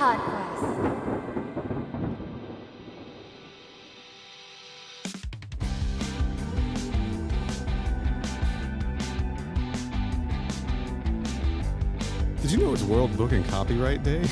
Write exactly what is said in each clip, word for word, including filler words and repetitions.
PodQuest. Did you know it's World Book and Copyright Day?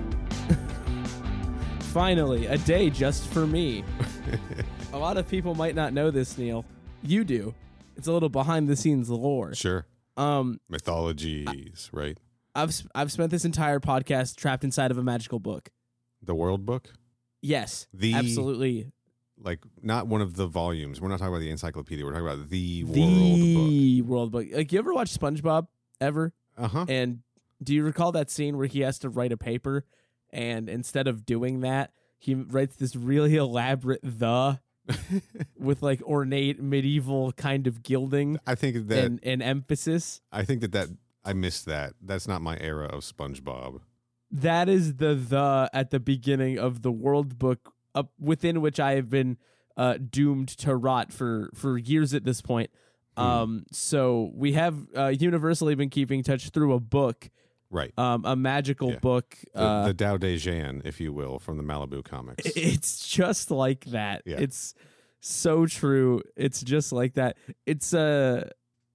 Finally, a day just for me. A lot of people might not know this, Neil. You do. It's a little behind the scenes lore. Sure. Um, Mythologies, I, right? I've I've spent this entire podcast trapped inside of a magical book. The World Book? Yes, the, absolutely. Like, not one of the volumes. We're not talking about the encyclopedia. We're talking about the, the World Book. The World Book. Like, you ever watch SpongeBob ever? Uh-huh. And do you recall that scene where he has to write a paper, and instead of doing that, he writes this really elaborate the with like ornate medieval kind of gilding? I think that and, and emphasis. I think that that I missed that. That's not my era of SpongeBob. That is the the at the beginning of the World Book, up within which I have been uh, doomed to rot for for years at this point. Hmm. Um, so we have uh, universally been keeping touch through a book. Right. Um, a magical yeah. book. The, uh, the Tao Te Ching, if you will, from the Malibu comics. It's just like that. Yeah. It's so true. It's just like that. It's uh,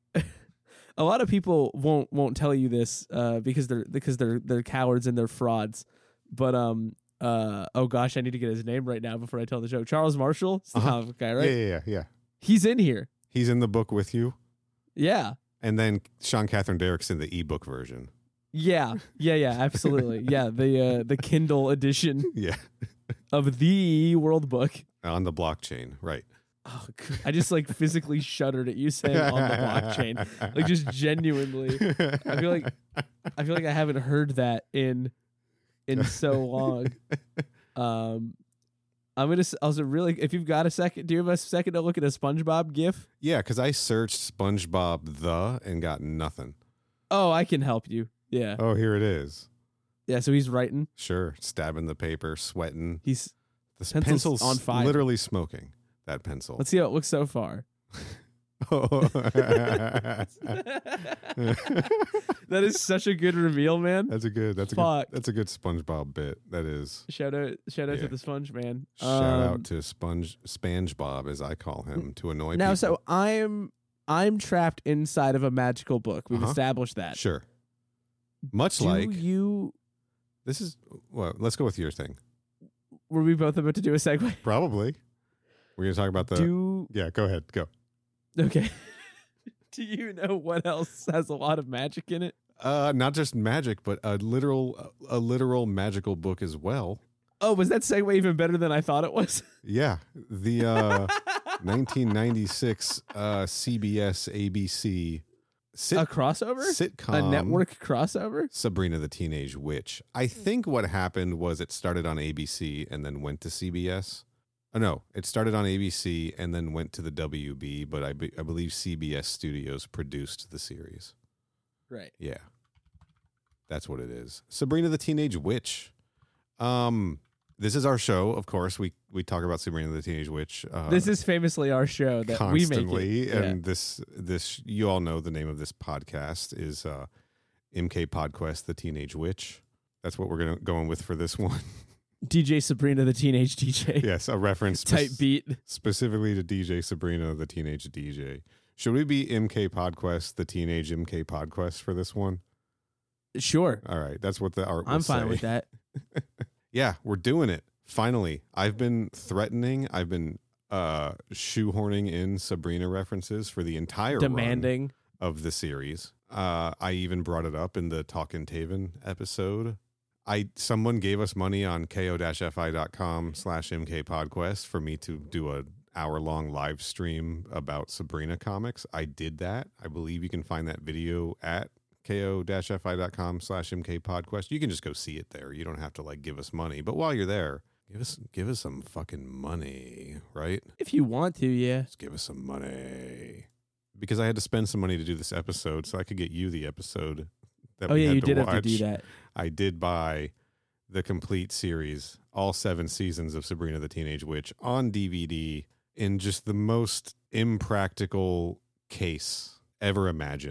a lot of people won't won't tell you this uh, because they're because they're they're cowards and they're frauds. But um uh oh gosh, I need to get his name right now before I tell the joke. Charles Marshall, it's the uh-huh. comic book guy, right? Yeah, yeah, yeah, yeah. He's in here. He's in the book with you. Yeah. And then Sean Catherine Derrick's in the ebook version. Yeah, yeah, yeah, absolutely. Yeah, the uh, the Kindle edition yeah. of the World Book. On the blockchain, right. Oh, I just like physically shuddered at you saying on the blockchain. Like just genuinely. I feel like I feel like I haven't heard that in in so long. Um I'm gonna also really, if you've got a second, do you have a second to look at a SpongeBob GIF? Yeah, because I searched SpongeBob the and got nothing. Oh, I can help you. Yeah. Oh, here it is. Yeah, so he's writing. Sure, stabbing the paper, sweating. He's the pencil's pencil's on fire. Literally smoking that pencil. Let's see how it looks so far. That is such a good reveal, man. That's a good. That's Fuck. a good. That's a good SpongeBob bit. That is. Shout out! Shout out Yeah. to the Sponge Man. Shout um, out to Sponge SpongeBob, as I call him, to annoy now. people. So I'm I'm trapped inside of a magical book. We've Uh-huh. established that. Sure. Much Do like you? this is. Well, let's go with your thing. Were we both about to do a segue? Probably. We're gonna talk about the. Do Yeah, go ahead. Go. okay. Do you know what else has a lot of magic in it? Uh, not just magic, but a literal, a literal magical book as well. Oh, was that segue even better than I thought it was? Yeah, the uh, nineteen ninety-six uh, C B S A B C sit- a crossover? sitcom, A network crossover? Sabrina the Teenage Witch. I think what happened was it started on A B C and then went to C B S. Oh, no, it started on A B C and then went to the W B, but I, be- I believe C B S Studios produced the series. Right. Yeah. That's what it is. Sabrina the Teenage Witch. Um, this is our show, of course. We we talk about Sabrina the Teenage Witch. Uh, This is famously our show that we make constantly, it. and Yeah. this this you all know the name of this podcast is uh, M K PodQuest, the Teenage Witch. That's what we're gonna going with for this one. D J Sabrina the Teenage D J. Yes, a reference Type spec- beat. specifically to D J Sabrina the Teenage D J. Should we be M K PodQuest, the Teenage M K PodQuest for this one? Sure. All right, that's what the art will I'm fine say. with that. Yeah, we're doing it. Finally. I've been threatening, I've been uh, shoehorning in Sabrina references for the entire run Demanding. of the series. Uh, I even brought it up in the Talkin' Taven episode. I someone gave us money on ko-fi.com slash mkpodquest for me to do a hour-long live stream about Sabrina comics. I did that. I believe you can find that video at ko-fi.com slash mkpodquest. You can just go see it there. You don't have to like give us money. But while you're there, give us give us some fucking money, right? If you want to, yeah. Just give us some money. Because I had to spend some money to do this episode so I could get you the episode that Oh, we yeah, had you to did watch. have to do that. I did buy the complete series, all seven seasons of Sabrina the Teenage Witch on D V D in just the most impractical case ever imagined.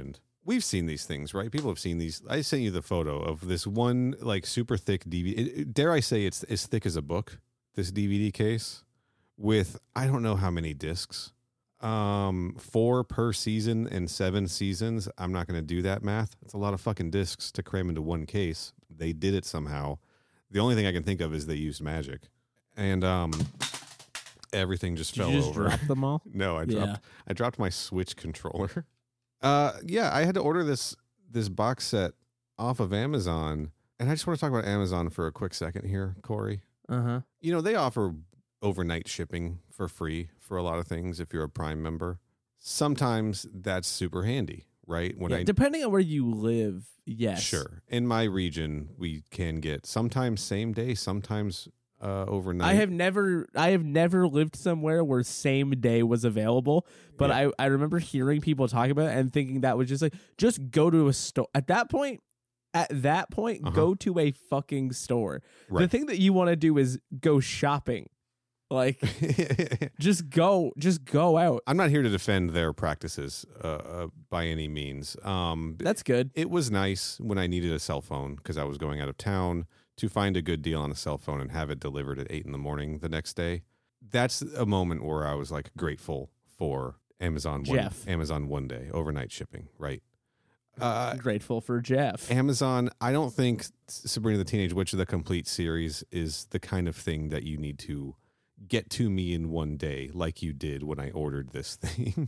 we've seen these things, right? People have seen these. I sent you the photo of this one like super thick D V D. It, it- dare I say it's as thick as a book, this D V D case with I don't know how many discs. Um, four per season and seven seasons. I'm not going to do that math. It's a lot of fucking discs to cram into one case. They did it somehow. The only thing I can think of is they used magic. And um, everything just Did fell you just over. drop them all? No, I Yeah. dropped I dropped my Switch controller. Uh yeah, I had to order this this box set off of Amazon. And I just want to talk about Amazon for a quick second here, Corey. Uh huh. You know, they offer overnight shipping for free for a lot of things if you're a Prime member. Sometimes that's super handy, right? When Yeah, I depending on where you live, yes. Sure. In my region, we can get sometimes same day, sometimes uh overnight. I have never I have never lived somewhere where same day was available, but Yeah. I, I remember hearing people talk about it and thinking that was just like just go to a store. At that point, at that point, Uh-huh. go to a fucking store. The Right. thing that you want to do is go shopping. Like just go just go out. I'm not here to defend their practices uh, uh, by any means. Um, That's good. it was nice when I needed a cell phone because I was going out of town to find a good deal on a cell phone and have it delivered at eight in the morning the next day. That's a moment where I was like grateful for Amazon one, Jeff. Amazon one day overnight shipping, right? Uh, Grateful for Jeff. Amazon, I don't think Sabrina the Teenage Witch, the complete series, is the kind of thing that you need to get to me in one day like you did when I ordered this thing.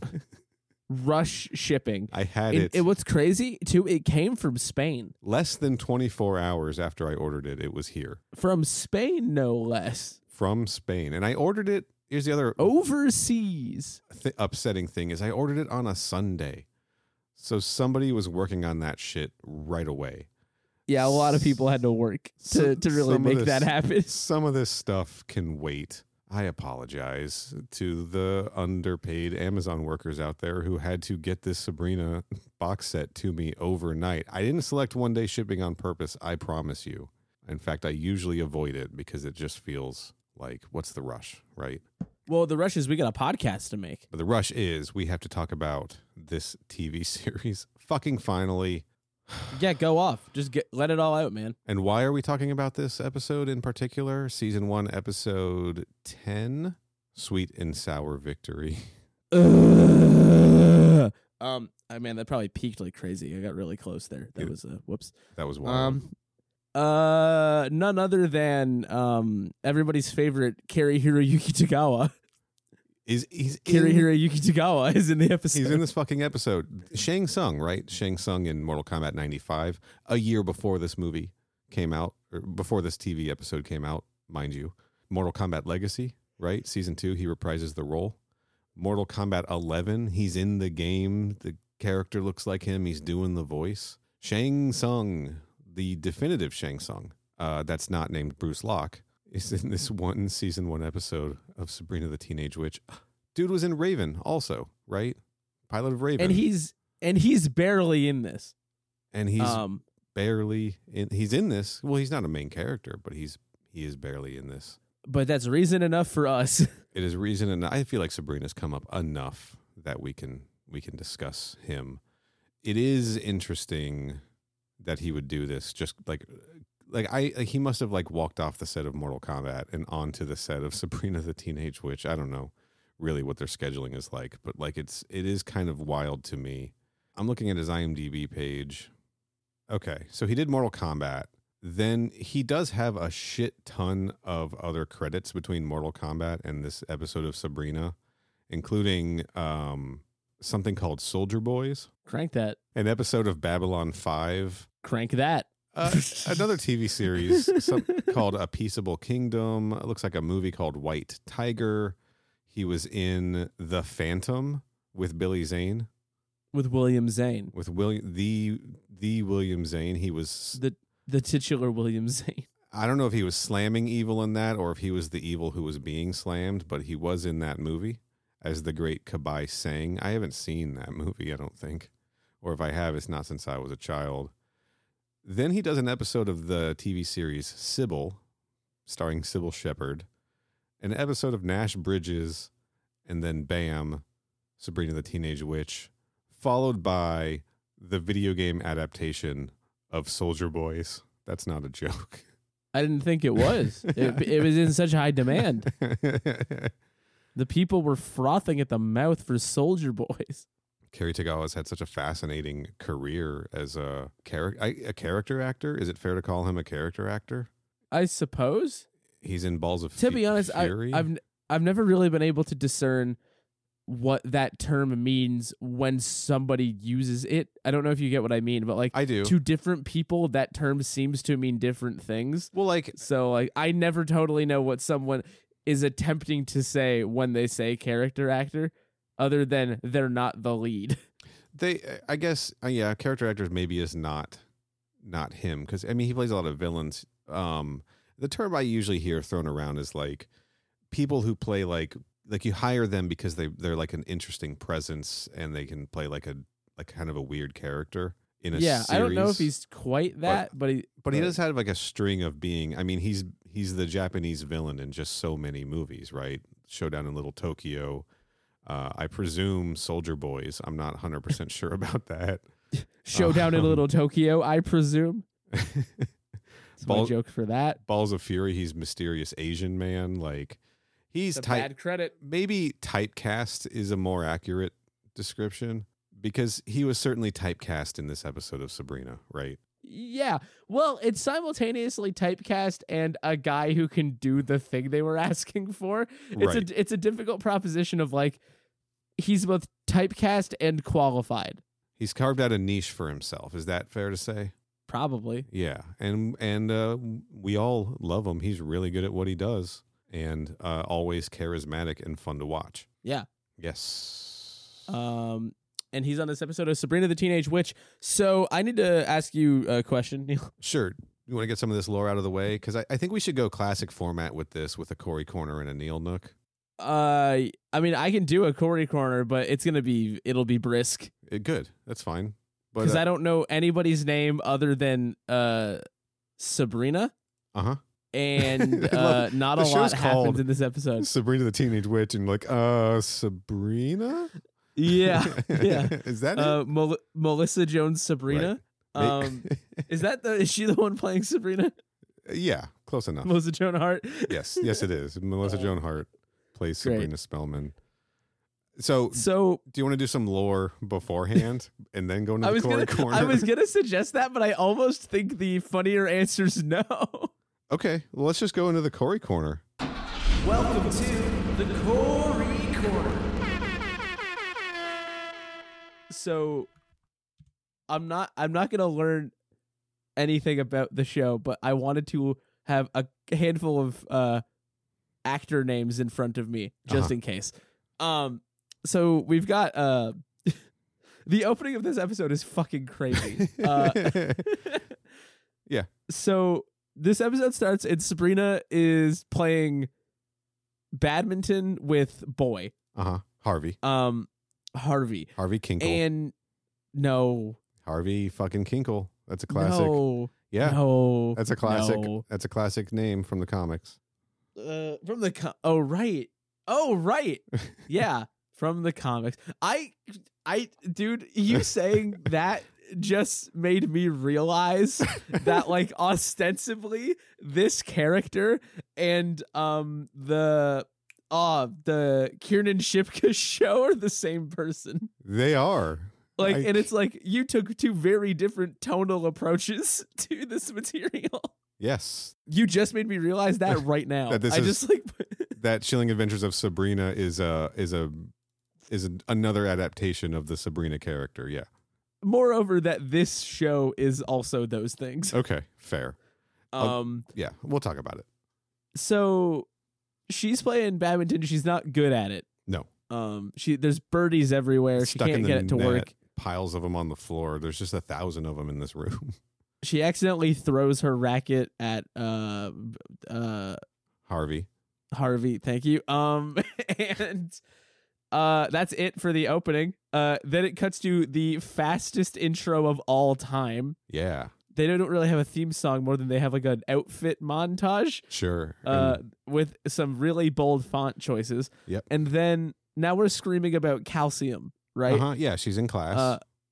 Rush shipping. I had And it, it what's crazy too, it came from Spain. less than twenty-four hours after I ordered it. It was here From Spain, no less. from Spain. And I ordered it. Here's the other Overseas. th- upsetting thing is I ordered it on a Sunday. So somebody was working on that shit right away. Yeah, a lot of people had to work to, So- to really some of make this- that happen. Some of this stuff can wait. I apologize to the underpaid Amazon workers out there who had to get this Sabrina box set to me overnight. I didn't select one day shipping on purpose, I promise you. In fact, I usually avoid it because it just feels like, what's the rush, right? Well, the rush is we got a podcast to make. But the rush is we have to talk about this T V series fucking finally. Yeah, go off. Just get let it all out, man. And why are we talking about this episode in particular? Season one, episode ten, Sweet and Sour Victory. um, I mean, that probably peaked like crazy. I got really close there. That Yeah. was a whoops. That was wild. Um, uh, none other than um everybody's favorite Kari Hiroyuki Tagawa. is he's Kari in, Hiroyuki Tagawa is in the episode. he's in this fucking episode. Shang Tsung, right? Shang Tsung in Mortal Kombat ninety-five, a year before this movie came out, or before this T V episode came out, mind you. Mortal Kombat Legacy, right? Season two, he reprises the role. Mortal Kombat eleven, he's in the game. The character looks like him. He's doing the voice. Shang Tsung, the definitive Shang Tsung, uh, that's not named Bruce Locke, is in this one season one episode of Sabrina the Teenage Witch. Dude was in Raven also, right? Pilot of Raven. and he's and he's barely in this. and he's um, barely in he's in this. Well, he's not a main character, but he's he is barely in this. but that's reason enough for us. It is reason, and I feel like Sabrina's come up enough that we can we can discuss him. It is interesting that he would do this, just like like I like he must have like walked off the set of Mortal Kombat and onto the set of Sabrina the Teenage Witch. I don't know really what their scheduling is like, but like it's it is kind of wild to me. I'm looking at his IMDb page. Okay, so he did Mortal Kombat. Then he does have a shit ton of other credits between Mortal Kombat and this episode of Sabrina, including um, something called Soldier Boys, Crank that. an episode of Babylon five, Crank that. uh, another T V series some, called A Peaceable Kingdom. It looks like a movie called White Tiger. He was in The Phantom with Billy Zane, With William Zane. with William the the William Zane. He was The the titular William Zane. I don't know if he was slamming evil in that or if he was the evil who was being slammed, but he was in that movie as the great Kabai Sang. I haven't seen that movie, I don't think. Or if I have, it's not since I was a child. Then he does an episode of the T V series Sybil, starring Sybil Shepherd, an episode of Nash Bridges, and then bam, Sabrina the Teenage Witch, followed by the video game adaptation of Soldier Boys. That's not a joke. I didn't think it was. it, it was in such high demand. The people were frothing at the mouth for Soldier Boys. Cary Tagawa's had such a fascinating career as a, char- a character actor. Is it fair to call him a character actor? I suppose. He's in Balls of To F- be honest, I, Fury. I've I've never really been able to discern what that term means when somebody uses it. I don't know if you get what I mean, but like I do. to different people, that term seems to mean different things. Well, like, So like I never totally know what someone is attempting to say when they say character actor, other than they're not the lead. they, I guess, uh, yeah, character actors maybe is not, not him. Cause I mean, he plays a lot of villains. Um, the term I usually hear thrown around is like people who play like, like you hire them because they, they're like an interesting presence and they can play like a, like kind of a weird character in a Yeah, series. I don't know if he's quite that, but, but he But he does have like a string of being. I mean, he's he's the Japanese villain in just so many movies, right? Showdown in Little Tokyo. Uh, I presume Soldier Boys. I'm not one hundred percent sure about that. Showdown um, in Little Tokyo, I presume. That's my Ball- joke for that. Balls of Fury. He's mysterious Asian man. Like he's The type. bad credit. Maybe typecast is a more accurate description because he was certainly typecast in this episode of Sabrina, right? Yeah. Well, it's simultaneously typecast and a guy who can do the thing they were asking for. It's Right. a it's a difficult proposition of like he's both typecast and qualified. He's carved out a niche for himself. Is that fair to say? Probably. Yeah, and and uh, we all love him. He's really good at what he does, and uh, always charismatic and fun to watch. Yeah. Yes. Um and he's on this episode of Sabrina the Teenage Witch. So I need to ask you a question, Neil. Sure. You want to get some of this lore out of the way? Because I, I think we should go classic format with this, with a Corey Corner and a Neil Nook. Uh I mean I can do a Corey corner, but it's gonna be it'll be brisk. Uh, good. That's fine. But Because uh I don't know anybody's name other than uh Sabrina. huh. And I uh, love- not the a lot show's called happens in this episode. Sabrina the Teenage Witch, and like, uh, Sabrina. Yeah, yeah. Is that Uh, Mel- Melissa Jones Sabrina. it? Um, is that the? Is she the one playing Sabrina? Yeah, close enough. Melissa Joan Hart. Yes, yes, it is. Melissa Uh, Joan Hart plays great. Sabrina Spellman. So, So do you want to do some lore beforehand and then go into I the was Corey gonna, Corner? I was gonna suggest that, but I almost think the funnier answer is no. Okay, well, let's just go into the Corey Corner. Welcome to the Corey Corner. So, I'm not. I'm not gonna learn anything about the show, but I wanted to have a handful of uh, actor names in front of me just Uh-huh. in case. Um, so we've got uh, the opening of this episode is fucking crazy. Uh, Yeah. So this episode starts and Sabrina is playing badminton with Boy, Uh huh. Harvey. um, Harvey, Harvey Kinkle. and no, Harvey fucking Kinkle. That's a classic. no, Yeah. no, That's a classic. no. That's a classic name from the comics. Uh, from the co- oh right, oh right, yeah, from the comics. I, I, dude, you saying that just made me realize that like ostensibly this character and um the uh the Kiernan Shipka show are the same person. They are. Like, I- and it's like you took two very different tonal approaches to this material. Yes. You just made me realize that right now. That this I is- just like That Chilling Adventures of Sabrina is a is a is a, another adaptation of the Sabrina character. Yeah. moreover that this show is also those things. Okay. Fair. I'll- Um Yeah. We'll talk about it. so she's playing badminton, she's not good at it. No. Um she there's birdies everywhere. Stuck she in can't the get it to net. work. Piles of them on the floor. There's just a thousand of them in this room. She accidentally throws her racket at uh uh Harvey. Harvey, thank you. Um and uh that's it for the opening. Uh then it cuts to the fastest intro of all time. Yeah. They don't really have a theme song more than they have like an outfit montage Sure. uh And- with some really bold font choices. Yep. And then now we're screaming about calcium, right? uh-huh. Yeah. She's in class. Uh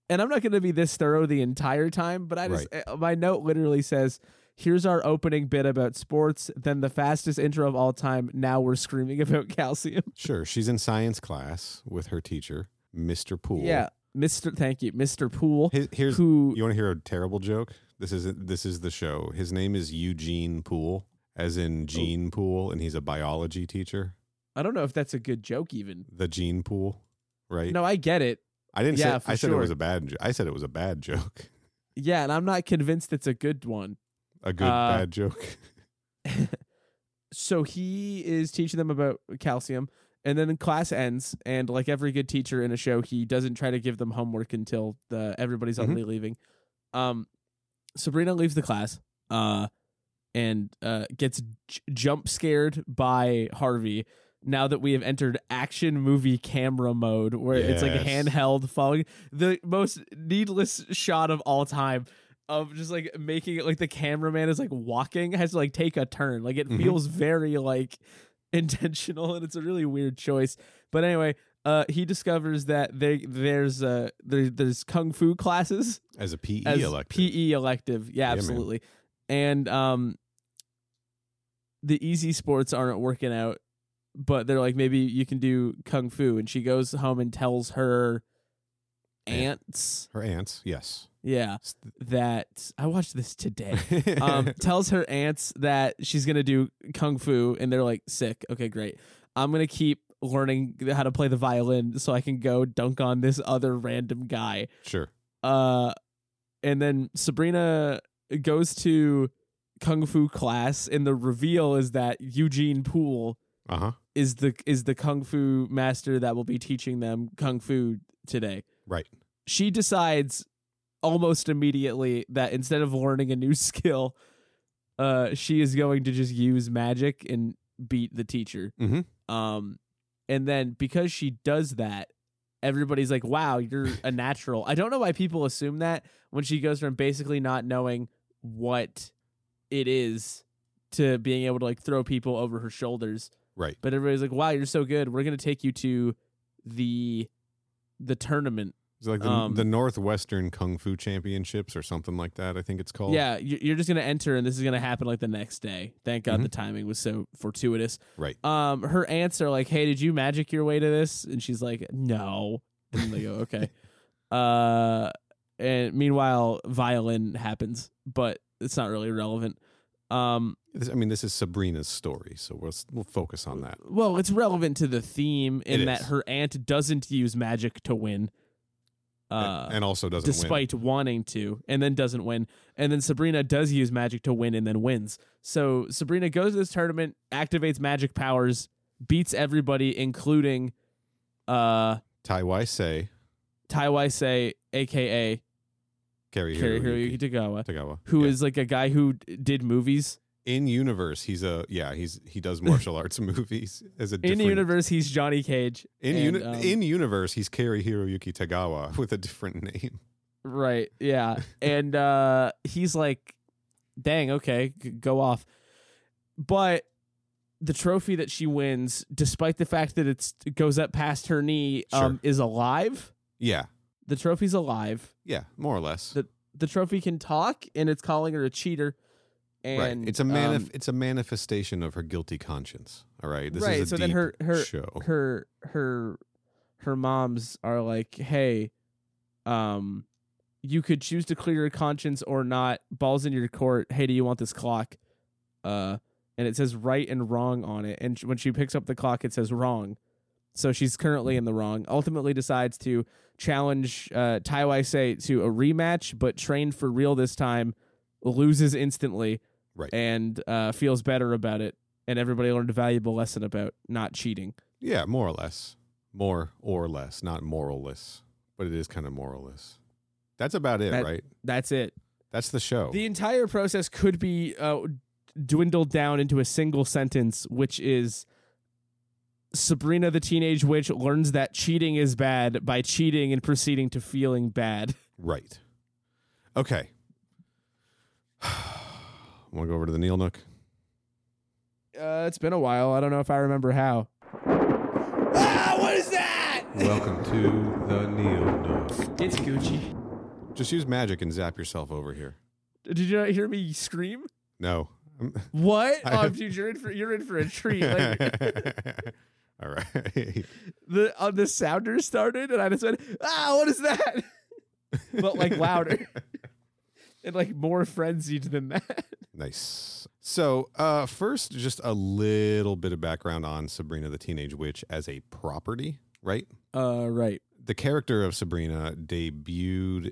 and I'm not going to be this thorough the entire time, but I just Right. uh, my note literally says, here's our opening bit about sports, then the fastest intro of all time. Now we're screaming about calcium. Sure. She's in science class with her teacher, Mister Poole. Yeah, Mister Thank you, Mister Poole. His, here's who you want to hear a terrible joke? This is this is the show. His name is Eugene Poole, as in Gene Poole, and he's a biology teacher. I don't know if that's a good joke even. The Gene Poole, right? No, I get it. I didn't yeah, say. for I said sure. it was a bad. jo- I said it was a bad joke. Yeah, and I'm not convinced it's a good one. A good Uh, bad joke. So he is teaching them about calcium, and then class ends, and like every good teacher in a show, he doesn't try to give them homework until the everybody's Mhm. already leaving. Um, Sabrina leaves the class, uh, and uh, gets j- jump scared by Harvey. Now that we have entered action movie camera mode, where it's like Yes. handheld following the most needless shot of all time. Of just like making it like the cameraman is like walking, has to like take a turn. Like it Mhm. feels very like intentional, and it's a really weird choice. But anyway, uh, he discovers that there there's uh there, there's kung fu classes As a P E as elective. P E elective. Yeah, Yeah, man. absolutely. And um, the easy sports aren't working out, but they're like, maybe you can do kung fu. And she goes home and tells her Aunt. aunts. Her aunts, yes. Yeah, that I watched this today. Um, tells her aunts that she's gonna do kung fu, and they're like, "Sick, okay, great. I'm gonna keep learning how to play the violin so I can go dunk on this other random guy." Sure. Uh, and then Sabrina goes to kung fu class, and the reveal is that Eugene Poole Uh huh. is the is the kung fu master that will be teaching them kung fu today. Right. She decides almost immediately that instead of learning a new skill, uh, she is going to just use magic and beat the teacher. Mm-hmm. Um, and then because she does that, everybody's like, "Wow, you're a natural." I don't know why people assume that when she goes from basically not knowing what it is to being able to like throw people over her shoulders. Right. But everybody's like, "Wow, you're so good. We're gonna take you to the the tournament." It's like the, Um, the Northwestern Kung Fu Championships or something like that, I think it's called. Yeah, you- you're just gonna enter, and this is gonna happen like the next day. Thank God Mhm. the timing was so fortuitous. Right. Um, her aunts are like, "Hey, did you magic your way to this?" And she's like, "No." And they go, "Okay." uh, and meanwhile, violin happens, but it's not really relevant. Um, This- I mean, this is Sabrina's story, so we'll we'll focus on that. well, it's relevant to the theme in It that is. her aunt doesn't use magic to win. Uh, and, and also doesn't win. despite wanting to, and then doesn't win. And then Sabrina does use magic to win and then wins. So Sabrina goes to this tournament, activates magic powers, beats everybody, including uh, Tai Wai-sei, Tai Wai-sei, a k a. Cary Cary Hiroyuki Hiroyuki Tagawa, Tagawa, who yeah. is like a guy who d- did movies. in universe. He's a yeah. He's he does martial arts movies as a In different, universe, he's Johnny Cage. In and, uni- um, in universe, he's Cary Hiroyuki Tagawa with a different name. Right. Yeah. And uh, he's like, dang, okay, g- go off. But the trophy that she wins, despite the fact that it's, it goes up past her knee, um, Sure. is alive. Yeah, The trophy's alive. yeah, more or less. The the trophy can talk, and it's calling her a cheater. And right. It's a manif- um, It's a manifestation of her guilty conscience. All right. This right. is a So deep then her her show. her her her moms are like, hey, um, you could choose to clear your conscience or not. Balls in your court. Hey, do you want this clock? Uh, and it says right and wrong on it. And sh- when she picks up the clock, it says wrong. So she's currently in the wrong. Ultimately decides to challenge uh, Tai Wai-sei to a rematch, but trained for real this time. Loses instantly. Right. And uh, feels better about it. And everybody learned a valuable lesson about not cheating. Yeah, more or less. More or less, not moralless, but it is kind of moralless. That's about it, That- right? That's it. That's the show. The entire process could be uh, dwindled down into a single sentence, which is Sabrina the Teenage Witch learns that cheating is bad by cheating and proceeding to feeling bad. Right. Okay. Want to go over to the Neil Nook? Uh, it's been a while. I don't know if I remember how. Ah, what is that? Welcome to the Neil Nook. It's Gucci. Just use magic and zap yourself over here. Did you not hear me scream? No. What? I- Oh, dude, you're in for you're in for a treat. Like, All right. the uh, the sounder started, and I just went, ah, what is that? But like louder and like more frenzied than that. Nice. So, uh, first, just a little bit of background on Sabrina the Teenage Witch as a property, right? Uh, right. The character of Sabrina debuted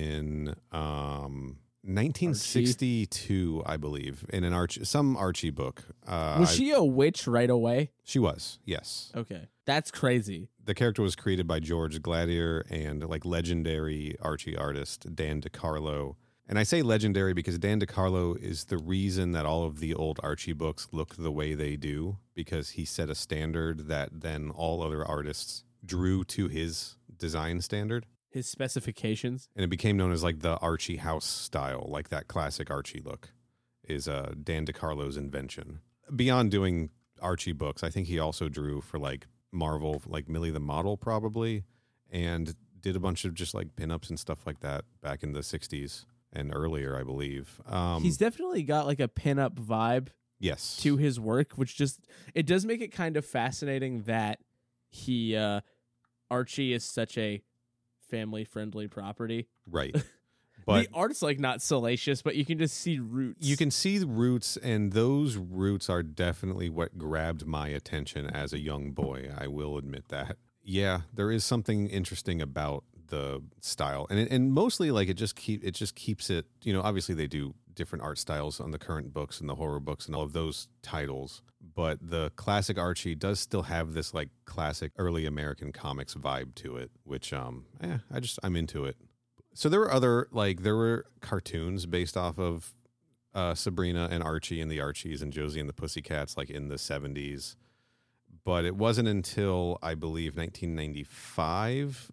in um, nineteen sixty-two, I believe, in an Archie, some Archie book. Uh, Was I- she a witch right away? She was, yes. Okay, that's crazy. The character was created by George Gladier and like legendary Archie artist Dan DeCarlo. And I say legendary because Dan DeCarlo is the reason that all of the old Archie books look the way they do, because he set a standard that then all other artists drew to his design standard. His specifications. And it became known as like the Archie house style, like that classic Archie look is uh, Dan DeCarlo's invention. Beyond doing Archie books, I think he also drew for like Marvel, like Millie the Model probably, and did a bunch of just like pinups and stuff like that back in the sixties and earlier, I believe. Um, He's definitely got like a pinup vibe yes. to his work, which just it does make it kind of fascinating that he uh, Archie is such a family friendly property. Right. But the art's like not salacious, but you can just see roots. you can see the roots, and those roots are definitely what grabbed my attention as a young boy. I will admit that. Yeah, there is something interesting about the style, and it, and mostly like it just keep it just keeps it. You know, obviously they do different art styles on the current books and the horror books and all of those titles, but the classic Archie does still have this like classic early American comics vibe to it, which um, eh, I just I'm into it. So there were other, like, there were cartoons based off of uh, Sabrina and Archie and the Archies and Josie and the Pussycats, like, in the seventies. But it wasn't until, I believe, nineteen ninety-five,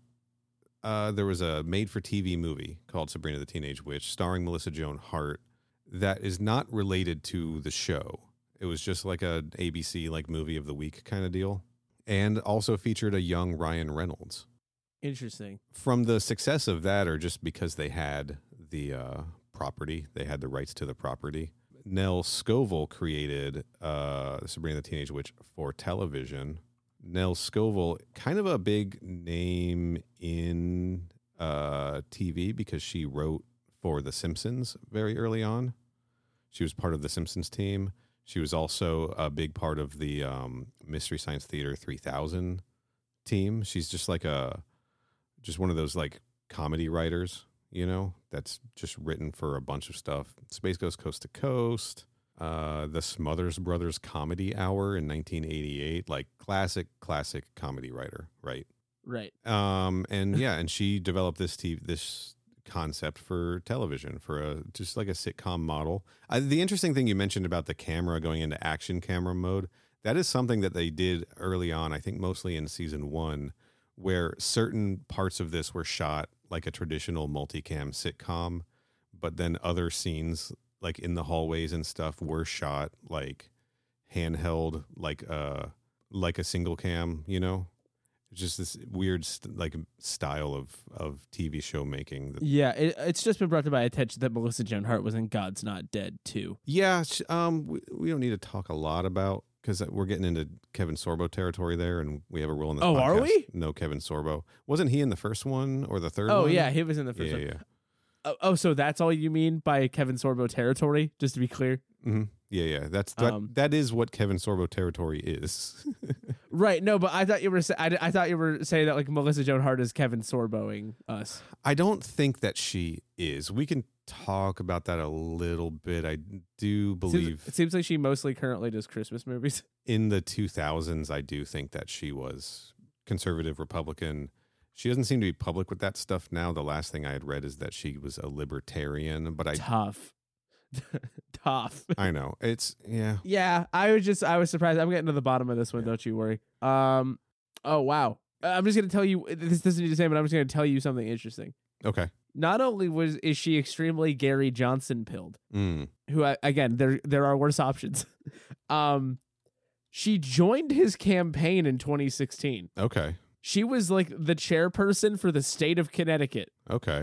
uh, there was a made-for-T V movie called Sabrina the Teenage Witch, starring Melissa Joan Hart, that is not related to the show. It was just like a A B C, like, movie of the week kind of deal. And also featured a young Ryan Reynolds. Interesting. From the success of that, or just because they had the uh, property, they had the rights to the property, Nell Scovell created uh, Sabrina the Teenage Witch for television. Nell Scovell, kind of a big name in uh, T V because she wrote for The Simpsons very early on. She was part of the Simpsons team. She was also a big part of the um, Mystery Science Theater three thousand team. She's just like a just one of those like comedy writers, you know, that's just written for a bunch of stuff. Space Ghost Coast to Coast, uh, the Smothers Brothers Comedy Hour in nineteen eighty-eight, like classic, classic comedy writer, right? Right. Um, and yeah, and she developed this t- this concept for television for a just like a sitcom model. Uh, the interesting thing you mentioned about the camera going into action camera mode, that is something that they did early on, I think mostly in season one, where certain parts of this were shot like a traditional multicam sitcom, but then other scenes like in the hallways and stuff were shot like handheld, like uh like a single cam, you know? Just this weird st- like style of of T V show making. That, Yeah, it, it's just been brought to my attention that Melissa Joan Hart was in God's Not Dead too. yeah, sh- um, we, we don't need to talk a lot about because we're getting into Kevin Sorbo territory there, and we have a rule in this. Oh, podcast. are we? No, Kevin Sorbo wasn't he in the first one or the third? Oh one? yeah, he was in the first yeah, one. yeah. Oh, oh, so that's all you mean by Kevin Sorbo territory? Just to be clear. Mm-hmm. Yeah, yeah. That's that, Um, that is what Kevin Sorbo territory is. Right. No, but I thought you were. Sa- I, I thought you were saying that like Melissa Joan Hart is Kevin Sorboing us. I don't think that she is. We can talk about that a little bit. I do believe Seems, it seems like she mostly currently does Christmas movies. in the two thousands, I do think that she was conservative Republican. She doesn't seem to be public with that stuff now. The last thing I had read is that she was a libertarian, but I Tough. Tough. I know. It's yeah. Yeah, I was just I was surprised. I'm getting to the bottom of this one. Yeah. Don't you worry. Um. Oh wow. I'm just gonna tell you. This doesn't need to say, but I'm just gonna tell you something interesting. Okay. Not only was is she extremely Gary Johnson pilled, Mm. who I, again there there are worse options. um, she joined his campaign in twenty sixteen. Okay. She was like the chairperson for the state of Connecticut Okay.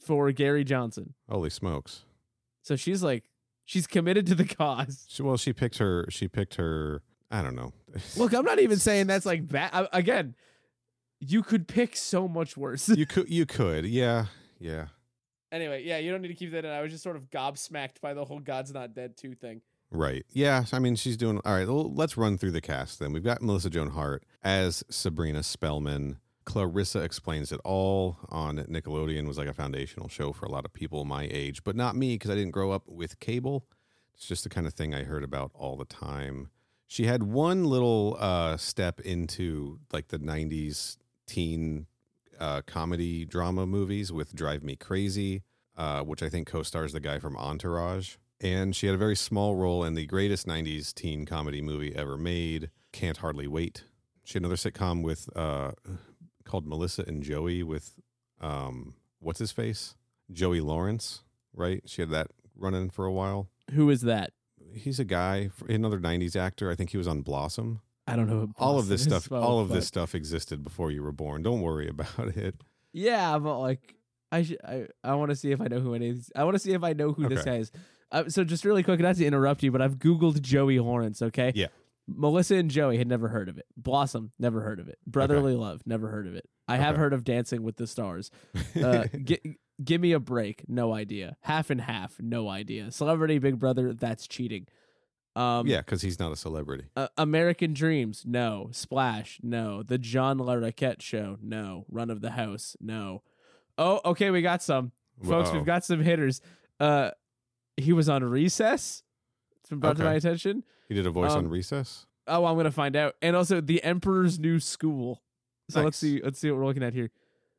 for Gary Johnson. Holy smokes! So she's like, she's committed to the cause. She, well, she picked her. She picked her. I don't know. Look, I'm not even saying that's like bad. I, again, you could pick so much worse. You could. You could. Yeah. Yeah. Anyway, yeah, you don't need to keep that in. I was just sort of gobsmacked by the whole God's Not Dead two thing. Right. Yeah. I mean, she's doing all right. Well, let's run through the cast then. We've got Melissa Joan Hart as Sabrina Spellman. Clarissa Explains It All on Nickelodeon was like a foundational show for a lot of people my age, but not me because I didn't grow up with cable. It's just the kind of thing I heard about all the time. She had one little uh, step into like the nineties teen uh, comedy drama movies with Drive Me Crazy, uh, which I think co-stars the guy from Entourage. And she had a very small role in the greatest nineties teen comedy movie ever made, Can't Hardly Wait. She had another sitcom with uh, called Melissa and Joey with, um, what's his face? Joey Lawrence, right? She had that running for a while. Who is that? He's a guy, another nineties actor. I think he was on Blossom. I don't know. What all of this Blossom stuff, is, all of but- this stuff existed before you were born. Don't worry about it. Yeah, but like, I sh- I, I want to see if I know who any of these. I want to see if I know who this Okay. guy is. Uh, so just really quick, not to interrupt you, but I've Googled Joey Lawrence, okay? Yeah. Melissa and Joey had never heard of it. Blossom, never heard of it. Brotherly Love, never heard of it. I have Okay. heard of Dancing with the Stars. Uh, gi- Give Me a Break, no idea. Half and Half, no idea. Celebrity Big Brother, that's cheating. Um, yeah, because he's not a celebrity. uh, American Dreams, no. Splash, no. The John Larroquette Show, no. Run of the House, no. Oh, okay, we got some. Folks, Uh-oh. we've got some hitters. Uh, he was on Recess. It's been brought to Okay. my attention. He did a voice um, on Recess. Oh, I'm gonna find out. And also The Emperor's New School. So let's Nice. see. Let's see what we're looking at here.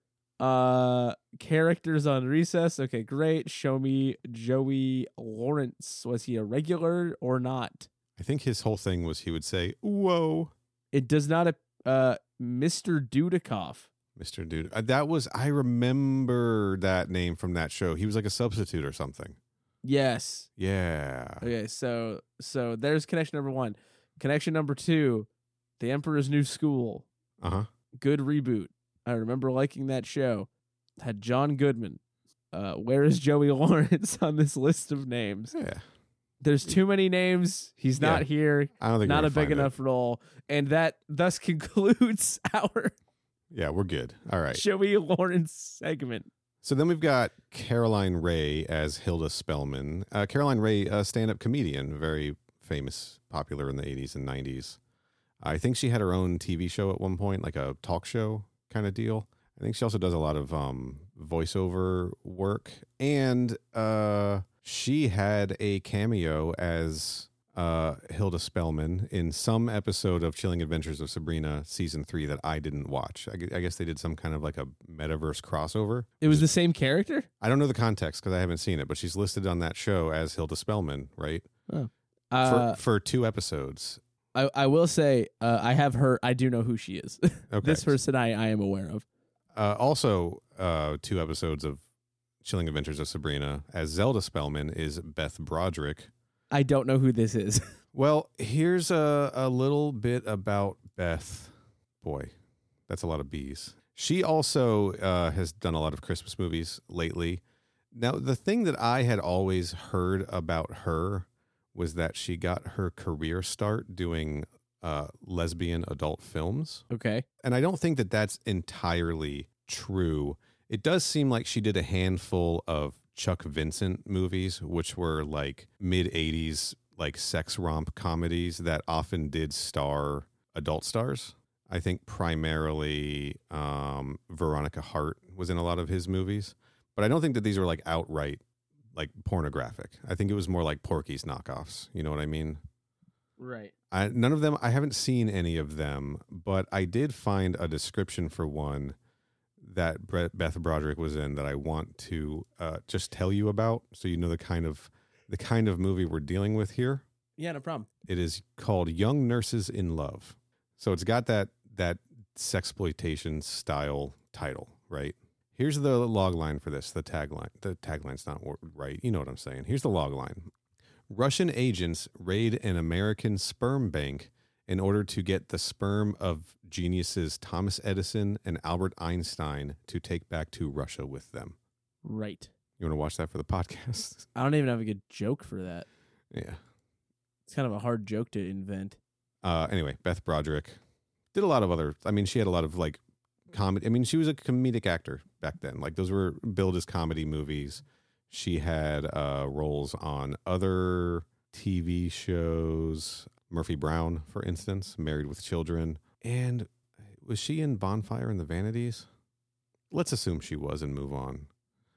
Uh, characters on Recess. Okay, great. Show me Joey Lawrence. Was he a regular or not? I think his whole thing was he would say, "Whoa, It does not. ap- Uh, Mister Dudikoff. Mister Dude." Uh, that was I remember that name from that show. He was like a substitute or something. Yes. Yeah. Okay. So so there's connection number one. Connection number two. The Emperor's New School. Uh huh. Good reboot. I remember liking that show. Had John Goodman. Uh, where is Joey Lawrence on this list of names? Yeah. There's too many names. He's not Yeah. here. I don't think Not we're a gonna big find it. enough role. And that thus concludes our Yeah, we're good. All right. Joey Lawrence segment. So then we've got Caroline Ray as Hilda Spellman. Uh, Caroline Ray, a stand-up comedian, very famous, popular in the eighties and nineties. I think she had her own T V show at one point, like a talk show kind of deal. I think she also does a lot of um, voiceover work. And uh, she had a cameo as uh, Hilda Spellman in some episode of Chilling Adventures of Sabrina season three that I didn't watch. I, gu- I guess they did some kind of like a metaverse crossover. It was the same character? I don't know the context because I haven't seen it, but she's listed on that show as Hilda Spellman, right? Uh, for, for two episodes. I, I will say uh, I have her. I do know who she is. Okay. This person I, I am aware of. Uh, also, uh, two episodes of Chilling Adventures of Sabrina as Zelda Spellman is Beth Broderick. I don't know who this is. Well, here's a, a little bit about Beth. Boy, that's a lot of B's. She also uh, has done a lot of Christmas movies lately. Now, the thing that I had always heard about her was that she got her career start doing uh, lesbian adult films. Okay. And I don't think that that's entirely true. It does seem like she did a handful of Chuck Vincent movies, which were like mid-eighties, like sex romp comedies that often did star adult stars. I think primarily um, Veronica Hart was in a lot of his movies. But I don't think that these were like outright like pornographic. I think it was more like Porky's knockoffs. You know what I mean? Right. I, none of them, I haven't seen any of them, but I did find a description for one that Bre- Beth Broderick was in that I want to uh, just tell you about, so you know the kind of the kind of movie we're dealing with here. Yeah, no problem. It is called Young Nurses in Love. So it's got that that sexploitation style title, right? Here's the log line for this. The tagline. The tagline's not wor- right. You know what I'm saying. Here's the log line. Russian agents raid an American sperm bank in order to get the sperm of geniuses Thomas Edison and Albert Einstein to take back to Russia with them. Right. You want to watch that for the podcast? I don't even have a good joke for that. Yeah. It's kind of a hard joke to invent. Uh, anyway, Beth Broderick did a lot of other. I mean, she had a lot of like comedy. I mean, she was a comedic actor back then. Like those were billed as comedy movies. She had uh, roles on other T V shows. Murphy Brown, for instance, Married with Children. And was she in Bonfire and the Vanities? Let's assume she was and move on.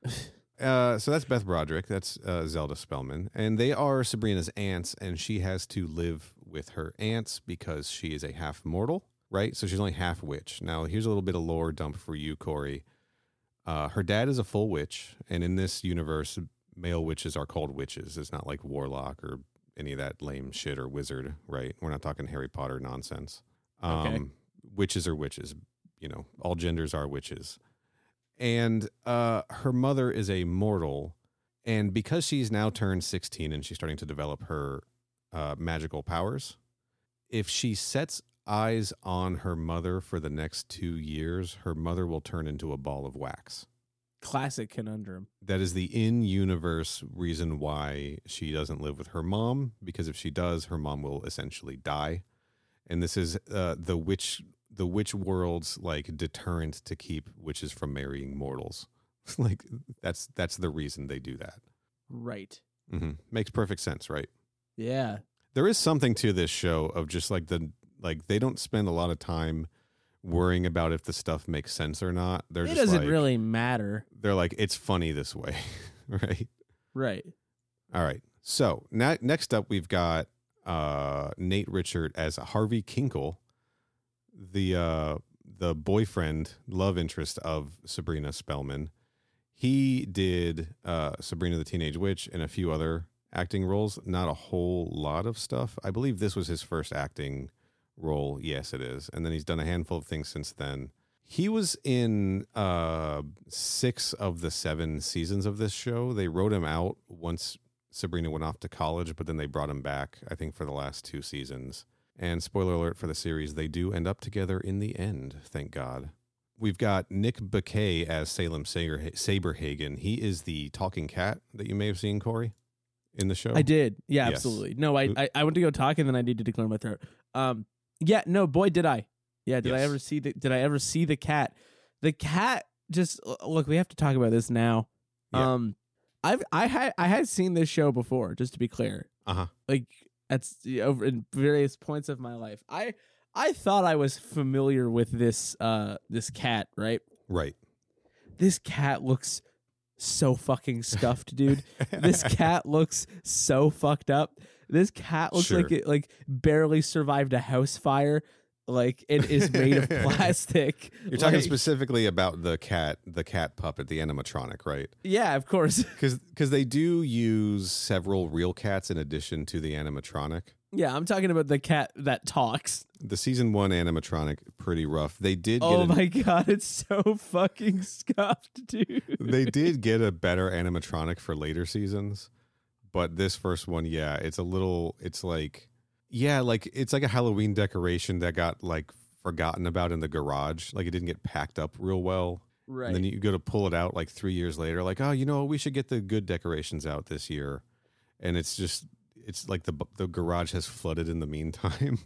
Uh, so that's Beth Broderick. That's uh, Zelda Spellman. And they are Sabrina's aunts, and she has to live with her aunts because she is a half mortal, right? So she's only half witch. Now, here's a little bit of lore dump for you, Corey. Uh, her dad is a full witch, and in this universe, male witches are called witches. It's not like warlock or any of that lame shit or wizard, right? We're not talking Harry Potter nonsense. Um, Okay. Witches are witches. You know, all genders are witches. And uh, her mother is a mortal. And because she's now turned sixteen and she's starting to develop her uh, magical powers, if she sets eyes on her mother for the next two years, her mother will turn into a ball of wax. Classic conundrum. That is the in-universe reason why she doesn't live with her mom, because if she does, her mom will essentially die. And this is uh, the witch... the witch world's like deterrent to keep witches from marrying mortals. Like that's that's the reason they do that. Right. Mm-hmm. Makes perfect sense, right? Yeah. There is something to this show of just like the like they don't spend a lot of time worrying about if the stuff makes sense or not. They're It just doesn't like, really matter. They're like, it's funny this way, right? Right. All right. So na- next up, we've got uh, Nate Richard as Harvey Kinkle, the uh, the boyfriend, love interest of Sabrina Spellman. He did uh, Sabrina the Teenage Witch and a few other acting roles. Not a whole lot of stuff. I believe this was his first acting role. Yes, it is. And then he's done a handful of things since then. He was in uh, six of the seven seasons of this show. They wrote him out once Sabrina went off to college, but then they brought him back, I think, for the last two seasons. And spoiler alert for the series, they do end up together in the end, thank God. We've got Nick Bakay as Salem Saber- Saberhagen. He is the talking cat that you may have seen, Corey, in the show. I did. Yeah, Yes. absolutely. No, I, I I went to go talk and then I needed to clear my throat. Um, yeah, no, boy, did I. Yeah, did I Yes. ever see the? Did I ever see the cat? The cat just look. We have to talk about this now. Yeah. Um, I've I had I had seen this show before. Just to be clear, Uh-huh. like that's over in various points of my life. I I thought I was familiar with this uh this cat, right? Right. This cat looks so fucking stuffed, dude. This cat looks so fucked up. This cat looks Sure. like it like barely survived a house fire. Like it is made of plastic. You're talking Like, specifically about the cat, the cat puppet, the animatronic, right? yeah, of course. Because they do use several real cats in addition to the animatronic. Yeah, I'm talking about the cat that talks. The season one animatronic, pretty rough. They did get Oh an- my god, it's so fucking scuffed, dude. they did get a better animatronic for later seasons, but this first one, yeah, it's a little, it's like, yeah, like it's like a Halloween decoration that got like forgotten about in the garage. Like it didn't get packed up real well. Right. And then you go to pull it out like three years later, like, oh, you know, we should get the good decorations out this year. And it's just, it's like the the garage has flooded in the meantime.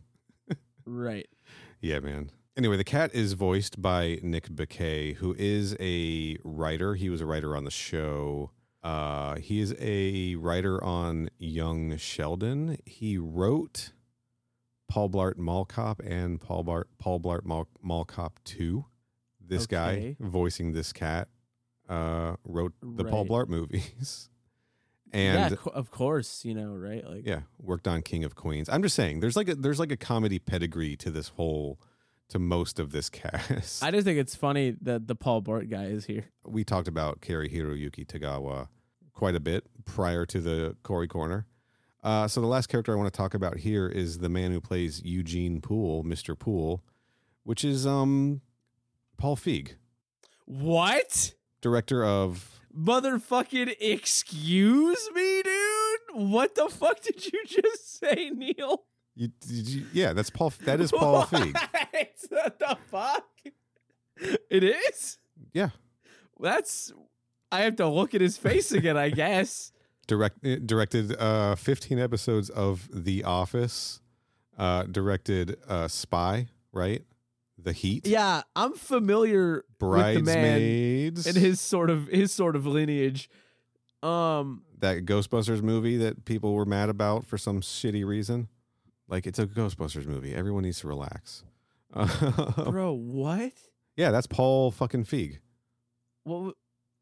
Right. Yeah, man. Anyway, the cat is voiced by Nick Bakay, who is a writer. He was a writer on the show. Uh, he is a writer on Young Sheldon. He wrote Paul Blart Mall Cop and Paul Blart Paul Blart Mall, Mall Cop two. This Okay. guy voicing this cat uh, wrote the Paul Right. Blart movies. yeah, And co- of course, you know, right? Like yeah, worked on King of Queens. I'm just saying, there's like a there's like a comedy pedigree to this whole to most of this cast. I just think it's funny that the Paul Blart guy is here. We talked about Kari Hiroyuki Tagawa quite a bit prior to the Corey Corner. Uh, so the last character I want to talk about here is the man who plays Eugene Poole, Mister Poole, which is um Paul Feig, What? director of Motherfucking excuse me, dude? What the fuck did you just say, Neil? you, did you, yeah, that's Paul. That is Paul Feig. What the fuck? It is? Yeah, That's I have to look at his face again, I guess. Direct uh, directed uh, fifteen episodes of The Office. Uh, directed uh, Spy, right? The Heat. Yeah, I'm familiar with the man Bridesmaids. and his sort of his sort of lineage. Um, that Ghostbusters movie that people were mad about for some shitty reason. Like, it's a Ghostbusters movie. Everyone needs to relax. bro, what? Yeah, that's Paul fucking Feig. Well,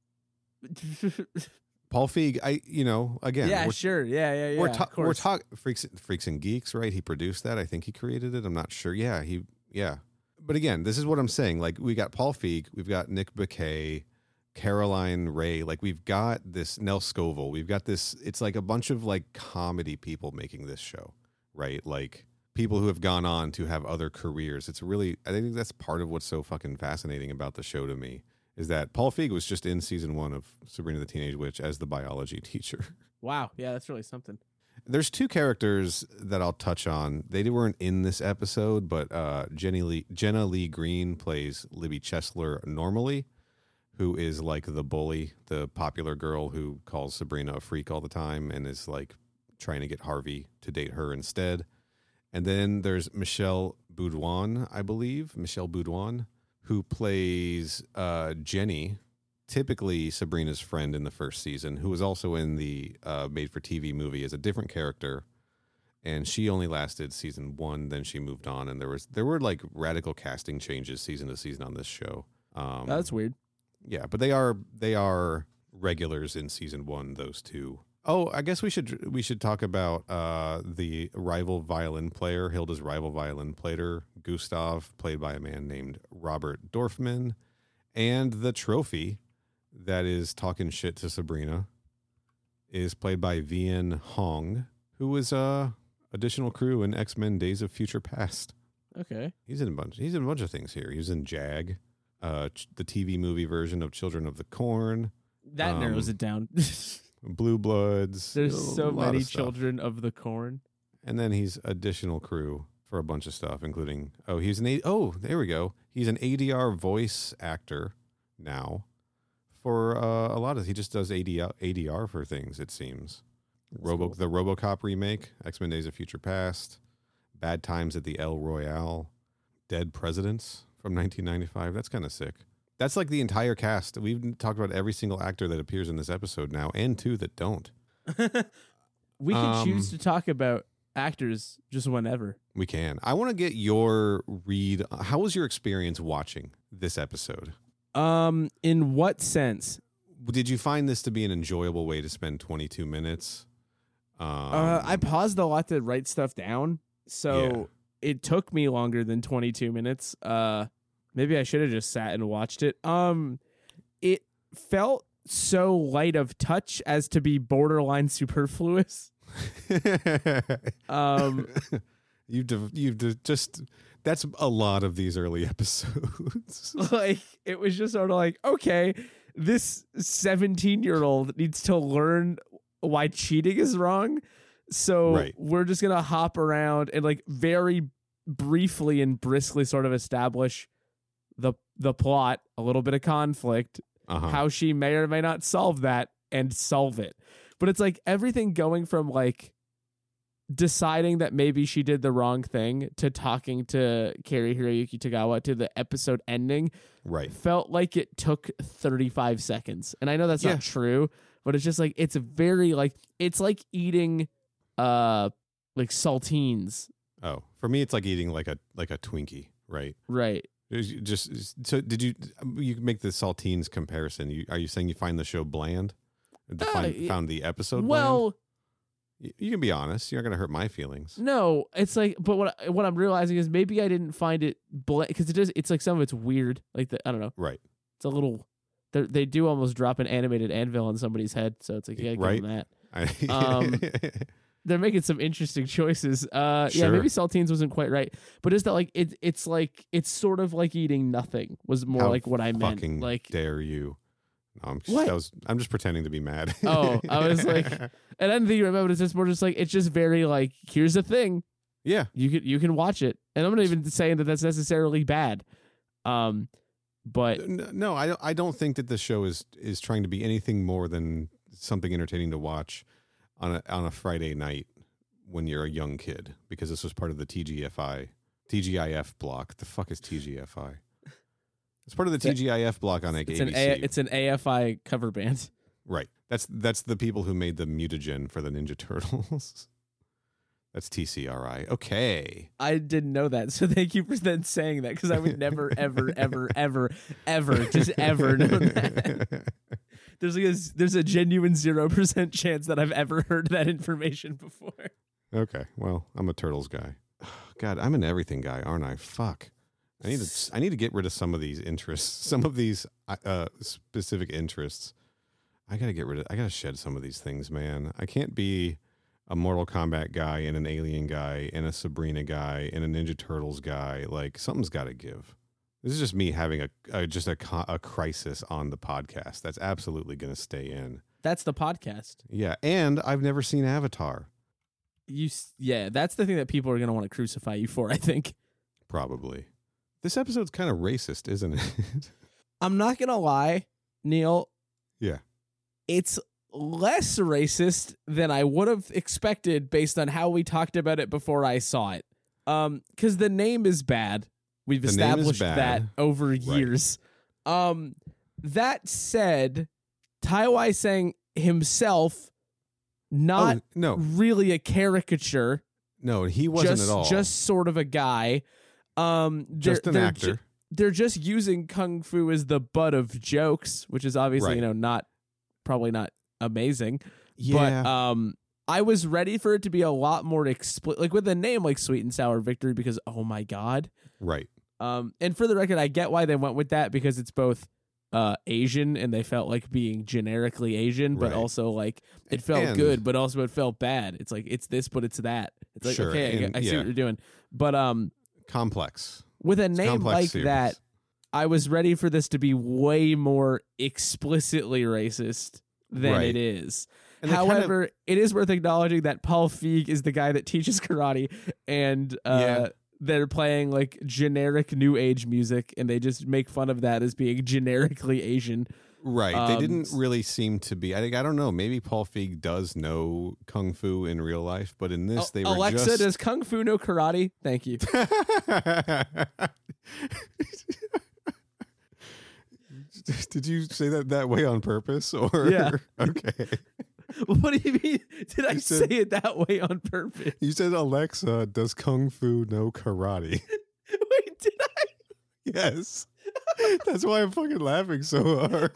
Paul Feig, I, you know, again. yeah, we're, sure. Yeah, yeah, yeah. We're, ta- of course. we're talking Freaks, Freaks and Geeks, right? He produced that. I think he created it. I'm not sure. Yeah, he, yeah. But again, this is what I'm saying. Like, we got Paul Feig, we've got Nick Bakay, Caroline Ray. Like, we've got this Nell Scoville. We've got this. It's like a bunch of like comedy people making this show, right? Like people who have gone on to have other careers. It's really, I think that's part of what's so fucking fascinating about the show to me is that Paul Feig was just in season one of Sabrina the Teenage Witch as the biology teacher. Wow. Yeah, that's really something. There's two characters that I'll touch on. They weren't in this episode, but uh, Jenny Lee, Jenna Lee Green plays Libby Chesler normally, who is like the bully, the popular girl who calls Sabrina a freak all the time and is like trying to get Harvey to date her instead. And then there's Michelle Boudouin, I believe, Michelle Boudouin, who plays uh, Jenny, typically Sabrina's friend in the first season, who was also in the uh, made-for-T V movie as a different character. And she only lasted season one, then she moved on. And there was there were like radical casting changes season to season on this show. Um, That's weird. Yeah, but they are they are regulars in season one, those two. Oh, I guess we should we should talk about uh, the rival violin player, Hilda's rival violin player, Gustav, played by a man named Robert Dorfman, and the trophy that is talking shit to Sabrina is played by Vian Hong, who was uh additional crew in X-Men Days of Future Past. Okay. He's in a bunch he's in a bunch of things here. He was in Jag, uh ch- the T V movie version of Children of the Corn. That Um, narrows it down. Blue Bloods. There's a so lot of many stuff. children of the corn. And then he's additional crew for a bunch of stuff, including oh, he's an a- oh, there we go. He's an A D R voice actor now. For uh, a lot of he just does A D R, A D R for things. It seems. Robo cool. the RoboCop remake, X-Men Days of Future Past, Bad Times at the El Royale, Dead Presidents from nineteen ninety-five. That's kind of sick. That's like the entire cast. We've talked about every single actor that appears in this episode now, and two that don't. We can Um, choose to talk about actors just whenever. We can. I want to get your read. How was your experience watching this episode? Um, in what sense? Did you find this to be an enjoyable way to spend twenty-two minutes? Um, uh, I paused a lot to write stuff down, so it took me longer than twenty-two minutes. Uh, maybe I should have just sat and watched it. Um, it felt so light of touch as to be borderline superfluous. Um, you've de- you've de- just that's a lot of these early episodes. like it was just sort of like, okay, this seventeen year old needs to learn why cheating is wrong, so Right. we're just gonna hop around and like very briefly and briskly sort of establish the the plot, a little bit of conflict, Uh-huh. how she may or may not solve that and solve it. But it's like everything going from like deciding that maybe she did the wrong thing to talking to Cary Hiroyuki Tagawa to the episode ending Right. felt like it took thirty-five seconds. And I know that's Yeah. not true, but it's just like it's very like it's like eating uh like saltines. Oh, for me, it's like eating like a like a Twinkie, right? Right. Just, just so did you you make the saltines comparison? You, are you saying you find the show bland? Uh, Find, y- found the episode bland? Well, Y- you can be honest. You're not going to hurt my feelings. no, it's like, but what I- what I'm realizing is maybe I didn't find it because it does. It's like some of it's weird. Like the I don't know. Right. It's a little. They they do almost drop an animated anvil on somebody's head, so it's like you gotta give them that. I, Um, They're making some interesting choices. Uh, yeah, Sure. maybe saltines wasn't quite right, but it's that like it. It's like it's sort of like eating nothing was more How like what I meant. fucking Like dare you? No, I'm just, What? that was, I'm just pretending to be mad. Oh, I was like- and I didn't think you remember. It's just more just like it's just very like here's the thing. yeah, You can you can watch it, and I'm not even saying that that's necessarily bad. Um, But N- No, I don't. I don't think that the show is is trying to be anything more than something entertaining to watch on a on a Friday night when you're a young kid, because this was part of the T G F I T G I F block. The fuck is T G F I? It's part of the It's a- T G I F block on like it's A B C. an A, it's an A F I cover band. Right. That's that's the people who made the mutagen for the Ninja Turtles. That's T C R I. Okay. I didn't know that, so thank you for then saying that, because I would never, ever, ever, ever, ever, just ever know that. There's like a, there's a genuine zero percent chance that I've ever heard that information before. Okay. Well, I'm a Turtles guy. God, I'm an everything guy, aren't I? Fuck. I need to I need to get rid of some of these interests, some of these uh, specific interests. I gotta get rid of. I gotta shed some of these things, man. I can't be a Mortal Kombat guy and an Alien guy and a Sabrina guy and a Ninja Turtles guy. Like, something's got to give. This is just me having a, a just a, a crisis on the podcast. That's absolutely going to stay in. That's the podcast. Yeah, and I've never seen Avatar. You, s- yeah, that's the thing that people are gonna want to crucify you for, I think. Probably. This episode's kind of racist, isn't it? I'm not gonna lie, Neil. Yeah. It's less racist than I would have expected based on how we talked about it before I saw it. Um, because the name is bad. We've The name is established bad. that over years. Um, that said, Taiwai Sang himself, not oh, no, really a caricature, no, he wasn't just at all. just sort of a guy. Um, they're- just an they're actor. ju- they're just using kung fu as the butt of jokes, which is obviously Right. you know not probably not amazing. yeah. But um, I was ready for it to be a lot more explicit, like with a name like Sweet and Sour Victory, because oh my god. right. Um, and for the record, I get why they went with that, because it's both uh Asian and they felt like being generically Asian, but Right. also like it felt And- good, but also it felt bad. It's like it's this, but it's that. It's like Sure, okay, I, and- I see yeah. what you're doing, but um, Complex. with a It's name complex like series. that, I was ready for this to be way more explicitly racist than Right. it is. And they kind of- However, it is worth acknowledging that Paul Feig is the guy that teaches karate, and uh, Yeah. they're playing like generic new age music, and they just make fun of that as being generically Asian. Right. Um, they didn't really seem to be. I think I don't know. Maybe Paul Feig does know kung fu in real life, but in this, Oh, they were Alexa, just. does Kung Fu know karate? Thank you. Did you say that that way on purpose, or Yeah. Okay. What do you mean? Did I You say said- it that way on purpose? You said, Alexa, does kung fu know karate? Wait, did I? Yes. That's why I'm fucking laughing so hard.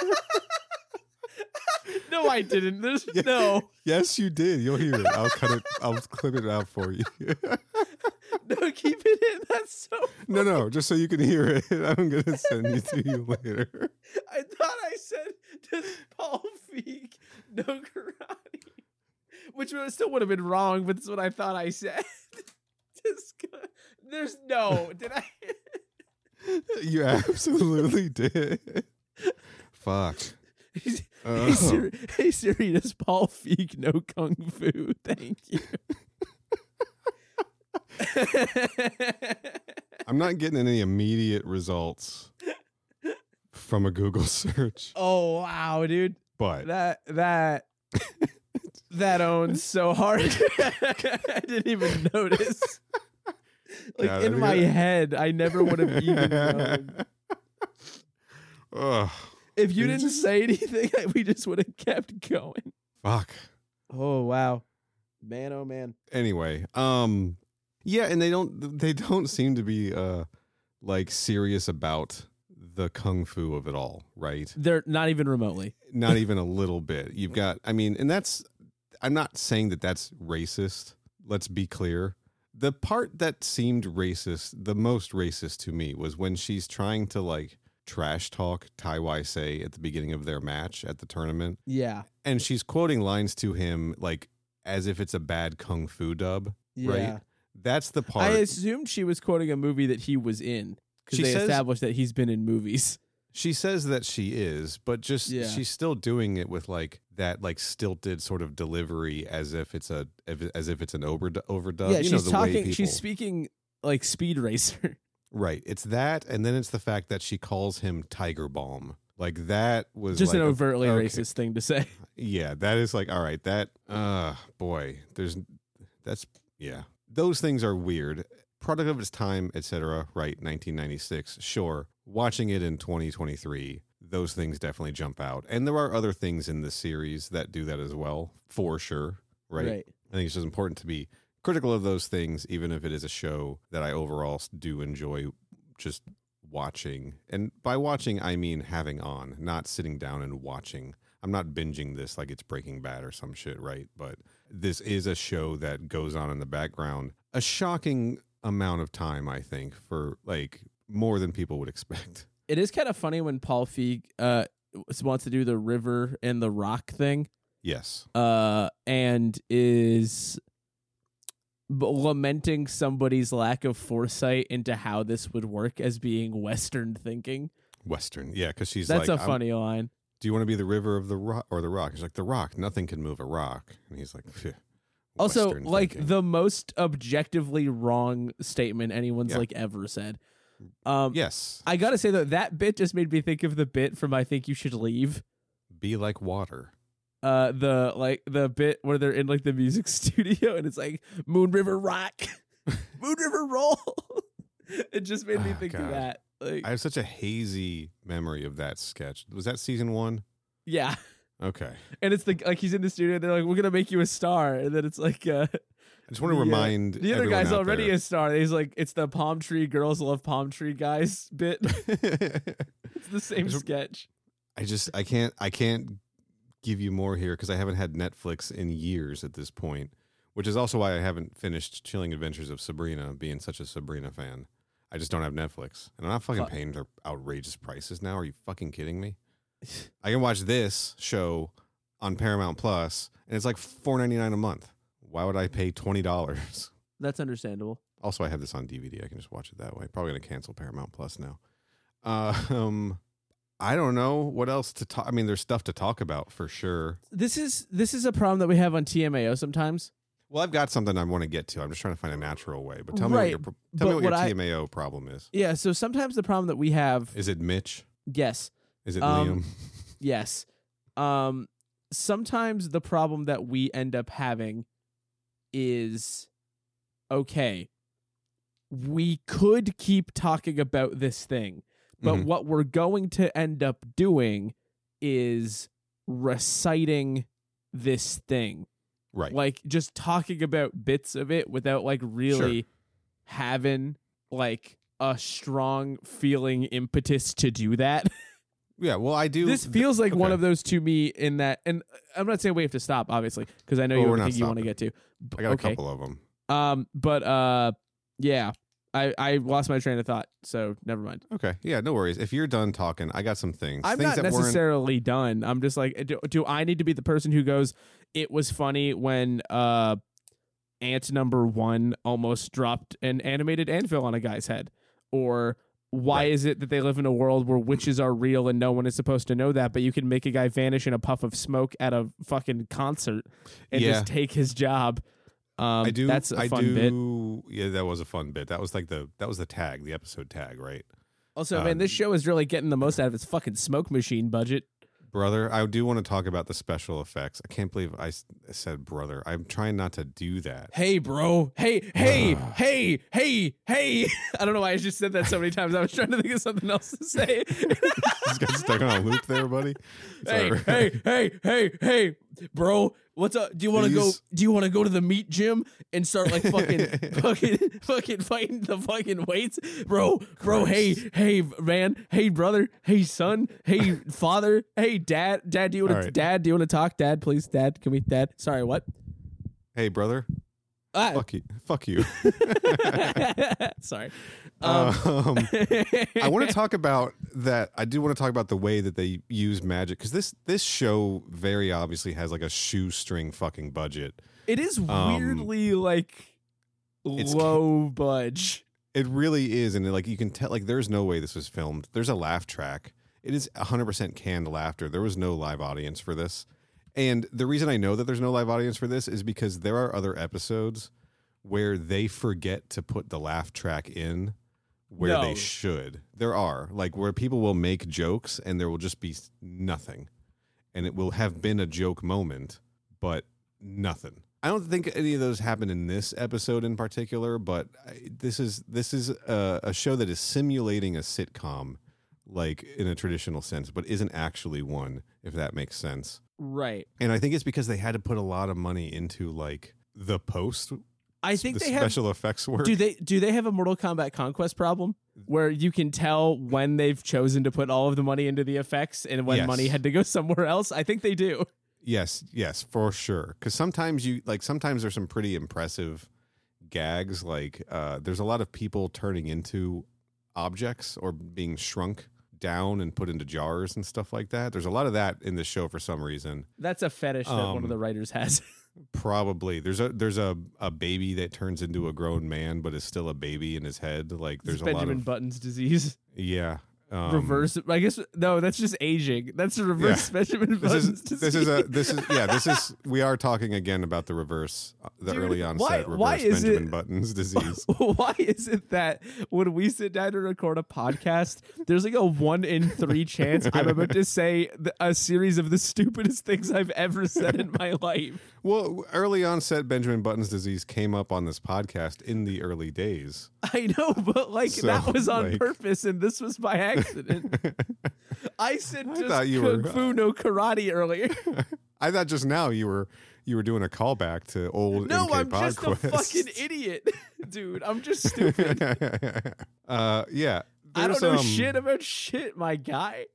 No, I didn't. There's Yeah. no. Yes, you did. You'll hear it. I'll cut it. I'll clip it out for you. No, keep it in. That's so. No, no, just so you can hear it. I'm gonna send it to you later. I thought I said, does Paul Feig know karate? Which would- still would have been wrong, but that's what I thought I said. Just go- There's no. Did I? You absolutely did. Fuck. He's- Oh. Hey, Siri, hey Siri, does Paul Feig know Kung Fu? Thank you. I'm not getting any immediate results from a Google search, Oh wow, dude. but That that that owns so hard. I didn't even notice. Like God, I in think my I- head, I never would have even known. Ugh, If you It didn't just- say anything, we just would have kept going. fuck. Oh wow, man! Oh man. Anyway, um, yeah, and they don't they don't seem to be uh like serious about the kung fu of it all, right? They're not even remotely. Not even a little bit. You've got, I mean, and that's, I'm not saying that that's racist. Let's be clear. The part that seemed racist, the most racist to me, was when she's trying to like trash talk Taiwai Say at the beginning of their match at the tournament. Yeah. And she's quoting lines to him like as if it's a bad kung fu dub, Yeah. right? That's the part. I assumed she was quoting a movie that he was in because She they says- established that he's been in movies. She says that she is, but just Yeah. she's still doing it with like that like stilted sort of delivery as if it's a as if it's an over overdub. yeah, you know, she's the way talking. people, She's speaking like Speed Racer. Right. It's that, and then it's the fact that she calls him Tiger Balm. Like, that was Just like an a- overtly okay. racist thing to say. Yeah, that is like, all right, that, uh, boy, there's, that's, yeah. Those things are weird. Product of its time, et cetera, right, nineteen ninety-six, sure. Watching it in twenty twenty-three, those things definitely jump out. And there are other things in the series that do that as well, for sure, right? Right. I think it's just important to be critical of those things, even if it is a show that I overall do enjoy just watching. And by watching, I mean having on, not sitting down and watching. I'm not binging this like it's Breaking Bad or some shit, right? But this is a show that goes on in the background. A shocking amount of time, I think, for like more than people would expect. It is kind of funny when Paul Feig uh, wants to do the river and the rock thing. Yes. Uh, and is b- lamenting somebody's lack of foresight into how this would work as being Western thinking. Western. Yeah, because she's That's like, a I'm- funny line. do you want to be the river of the rock or the rock? He's like, the rock. Nothing can move a rock. And he's like, phew, Also, Western like thinking. the most objectively wrong statement anyone's Yeah. like ever said. Um, Yes. I gotta say though, that bit just made me think of the bit from I Think You Should Leave. Be like water. Uh, the like the bit where they're in like the music studio and it's like Moon River Rock, Moon River Roll. It just made me Oh, think of God. that. Like, I have such a hazy memory of that sketch. Was that season one? yeah, Okay. and it's the like he's in the studio. And they're like, "We're gonna make you a star," and then it's like, uh, I just want to the, uh, remind the other everyone guy's out already there. a star. He's like, "It's the palm tree girls love palm tree guys" bit. It's the same Just- sketch. I just I can't I can't give you more here because I haven't had Netflix in years at this point, which is also why I haven't finished Chilling Adventures of Sabrina, being such a Sabrina fan. I just don't have Netflix, and I'm not fucking Fuck. paying their outrageous prices now. Are you fucking kidding me? I can watch this show on Paramount Plus, and it's like four ninety-nine a month. Why would I pay twenty dollars? That's understandable. Also, I have this on D V D. I can just watch it that way. Probably gonna cancel Paramount Plus now. Uh, um, I don't know what else to talk. I mean, there's stuff to talk about for sure. This is this is a problem that we have on T M A O sometimes. Well, I've got something I want to get to. I'm just trying to find a natural way. But tell me Right, what your pro- tell me but what your what I- T M A O problem is. Yeah. So sometimes the problem that we have, Is it Mitch? yes, Is it Um, Liam? yes. Um, sometimes the problem that we end up having is okay. We could keep talking about this thing, but Mhm. what we're going to end up doing is reciting this thing. Right. Like just talking about bits of it without like really having like a strong feeling impetus to do that. Yeah. Well, I do. This feels like one okay. of those to me in that, and I'm not saying we have to stop, obviously, because I know Well, you we're have a not thing you want to stopping. get to. B- I got a okay. couple of them. Um, but uh, yeah, I I lost my train of thought, so never mind. Okay. Yeah. No worries. If you're done talking, I got some things. I'm things not that weren't. necessarily done. I'm just like, do, do I need to be the person who goes, it was funny when uh, ant number one almost dropped an animated anvil on a guy's head? Or why Right. is it that they live in a world where witches are real and no one is supposed to know that, but you can make a guy vanish in a puff of smoke at a fucking concert and Yeah. just take his job? Um, I do. That's a I fun bit. do. Yeah, that was a fun bit. That was like the that was the tag, the episode tag, right? Also, um, man, this show is really getting the most out of its fucking smoke machine budget. Brother, I do want to talk about the special effects. I can't believe I s- said brother. I'm trying not to do that. Hey, bro. Hey, hey, Ugh. hey, hey, hey. I don't know why I just said that so many times. I was trying to think of something else to say. Just got stuck on a loop there, buddy. hey, Sorry. hey, hey, hey, hey, bro. What's up? Do you want to go? These- Do you want to go to the meat gym and start like fucking, fucking, fucking fighting the fucking weights, bro? Bro, hey, Christ. hey, man, hey, brother, hey, son, hey, father, hey, dad, dad. Do you want to, All right. dad? Do you want to talk, dad? Please, dad. Can we, dad? Sorry, what? Hey, brother. Ah, Fuck you. Fuck you. sorry. Um, Um, I want to talk about that. I do want to talk about the way that they use magic because this this show very obviously has like a shoestring fucking budget. It is Um, weirdly like it's low budge. It really is, and like you can tell, like there's no way this was filmed. There's a laugh track. It is one hundred percent canned laughter. There was no live audience for this, and the reason I know that there's no live audience for this is because there are other episodes where they forget to put the laugh track in where No. they should. There are, like, where people will make jokes and there will just be nothing. And it will have been a joke moment, but nothing. I don't think any of those happen in this episode in particular, but I, this is this is a, a show that is simulating a sitcom, like in a traditional sense, but isn't actually one, if that makes sense. Right. And I think it's because they had to put a lot of money into like the post. I think the they special have, effects work. Do they do they have a Mortal Kombat Conquest problem where you can tell when they've chosen to put all of the money into the effects and when Yes. money had to go somewhere else? I think they do. Yes, yes, for sure. Because sometimes you like sometimes there's some pretty impressive gags. Like uh, there's a lot of people turning into objects or being shrunk down and put into jars and stuff like that. There's a lot of that in the show for some reason. That's a fetish that one Um, of the writers has. Probably there's a there's a, a baby that turns into a grown man but is still a baby in his head. Like there's a Benjamin lot of Button's disease. yeah. Um, reverse. I guess no. That's just aging. That's a reverse Benjamin This Button's is disease. this is a this is yeah this is we are talking again about the reverse uh, the Dude, early why- onset reverse why is Benjamin it- Button's disease. Why is it that when we sit down to record a podcast, there's like a one in three chance I'm about to say th- a series of the stupidest things I've ever said in my life? Well, early onset Benjamin Button's disease came up on this podcast in the early days. I know, but like So, that was on like- purpose, and this was by accident. I said I just thought you kung were- fu no karate earlier. I thought just now you were you were doing a callback to old No, M K I'm just a PodQuest. fucking idiot, dude. I'm just stupid. uh, yeah, I don't there's, know um, shit about shit, my guy.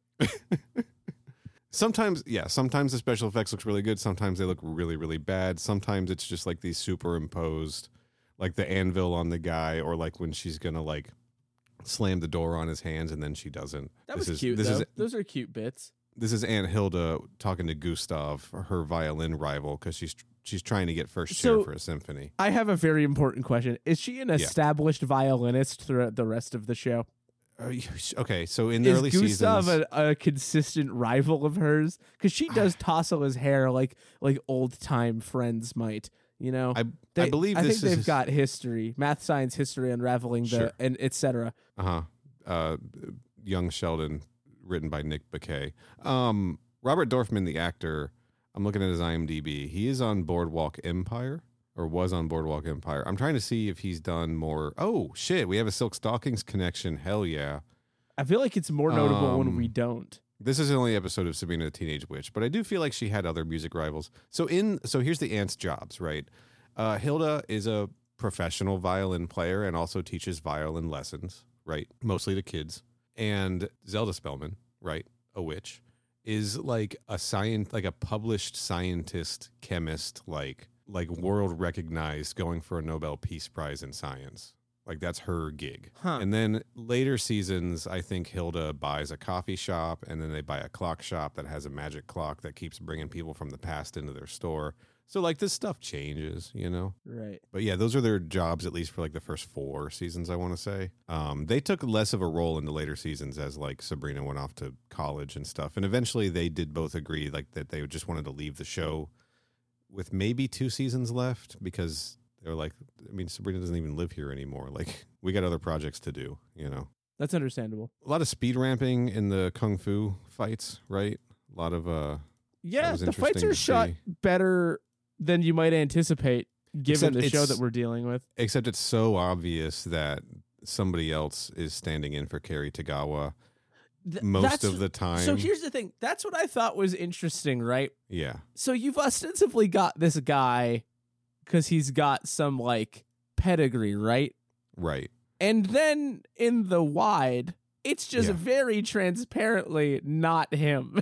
Sometimes, yeah, sometimes the special effects looks really good. Sometimes they look really, really bad. Sometimes it's just like these superimposed, like the anvil on the guy, or like when she's gonna like slam the door on his hands and then she doesn't. That this was is, cute, This though. is Those are cute bits. this is Aunt Hilda talking to Gustav, her violin rival, because she's she's trying to get first chair So- for a symphony. I have a very important question. Is she an established violinist throughout the rest of the show? Uh, okay, so in the Is early Gustav seasons, a, a consistent rival of hers? Because she does tousle his hair like like old time friends might. You know, I They- I believe I this think they've is got history, math, science, history, unraveling the Sure. and et cetera. uh-huh, uh Young Sheldon, written by Nick Bakay. Um, Robert Dorfman, the actor, I'm looking at his IMDb. He is on Boardwalk Empire, or was on Boardwalk Empire. I'm trying to see if he's done more. Oh shit, we have a Silk Stockings connection. Hell yeah. I feel like it's more notable when Um, we don't. This is the only episode of Sabrina the Teenage Witch, but I do feel like she had other music rivals. So in so here's the aunt's jobs, right? Uh, Hilda is a professional violin player and also teaches violin lessons, right? Mostly to kids. And Zelda Spellman, right, a witch, is like a science, like a published scientist, chemist, like like world recognized, going for a Nobel Peace Prize in science. Like that's her gig. Huh. And then later seasons, I think Hilda buys a coffee shop, and then they buy a clock shop that has a magic clock that keeps bringing people from the past into their store. So like this stuff changes, you know? Right. But yeah, those are their jobs, at least for like the first four seasons, I want to say. Um, they took less of a role in the later seasons as like Sabrina went off to college and stuff. And eventually they did both agree like that they just wanted to leave the show with maybe two seasons left, because they were like, I mean, Sabrina doesn't even live here anymore. Like we got other projects to do, you know? That's understandable. A lot of speed ramping in the Kung Fu fights, right? A lot of, uh, Yeah, was the fights interesting are to shot see. better than you might anticipate given Except the show it's- that we're dealing with. except it's so obvious that somebody else is standing in for Kerry Tagawa Th- most that's- of the time. So here's the thing. That's what I thought was interesting, right? yeah. So you've ostensibly got this guy because he's got some like pedigree, right? Right. And then in the wide, it's just Yeah. very transparently not him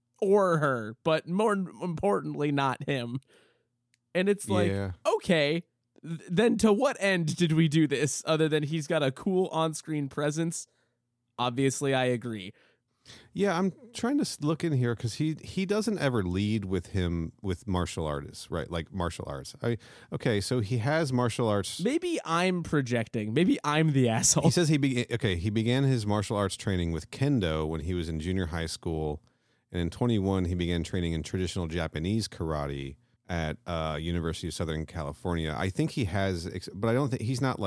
or her, but more importantly, not him. And it's like, yeah. okay, th- then to what end did we do this other than he's got a cool on-screen presence? Obviously, I agree. Yeah, I'm trying to s- look in here because he he doesn't ever lead with him with martial artists, right? Like martial arts. I okay, so he has martial arts. Maybe I'm projecting. Maybe I'm the asshole. He says he began okay. He began his martial arts training with kendo when he was in junior high school, and in twenty-one he began training in traditional Japanese karate at uh, University of Southern California. I think he has, ex- but I don't think he's not like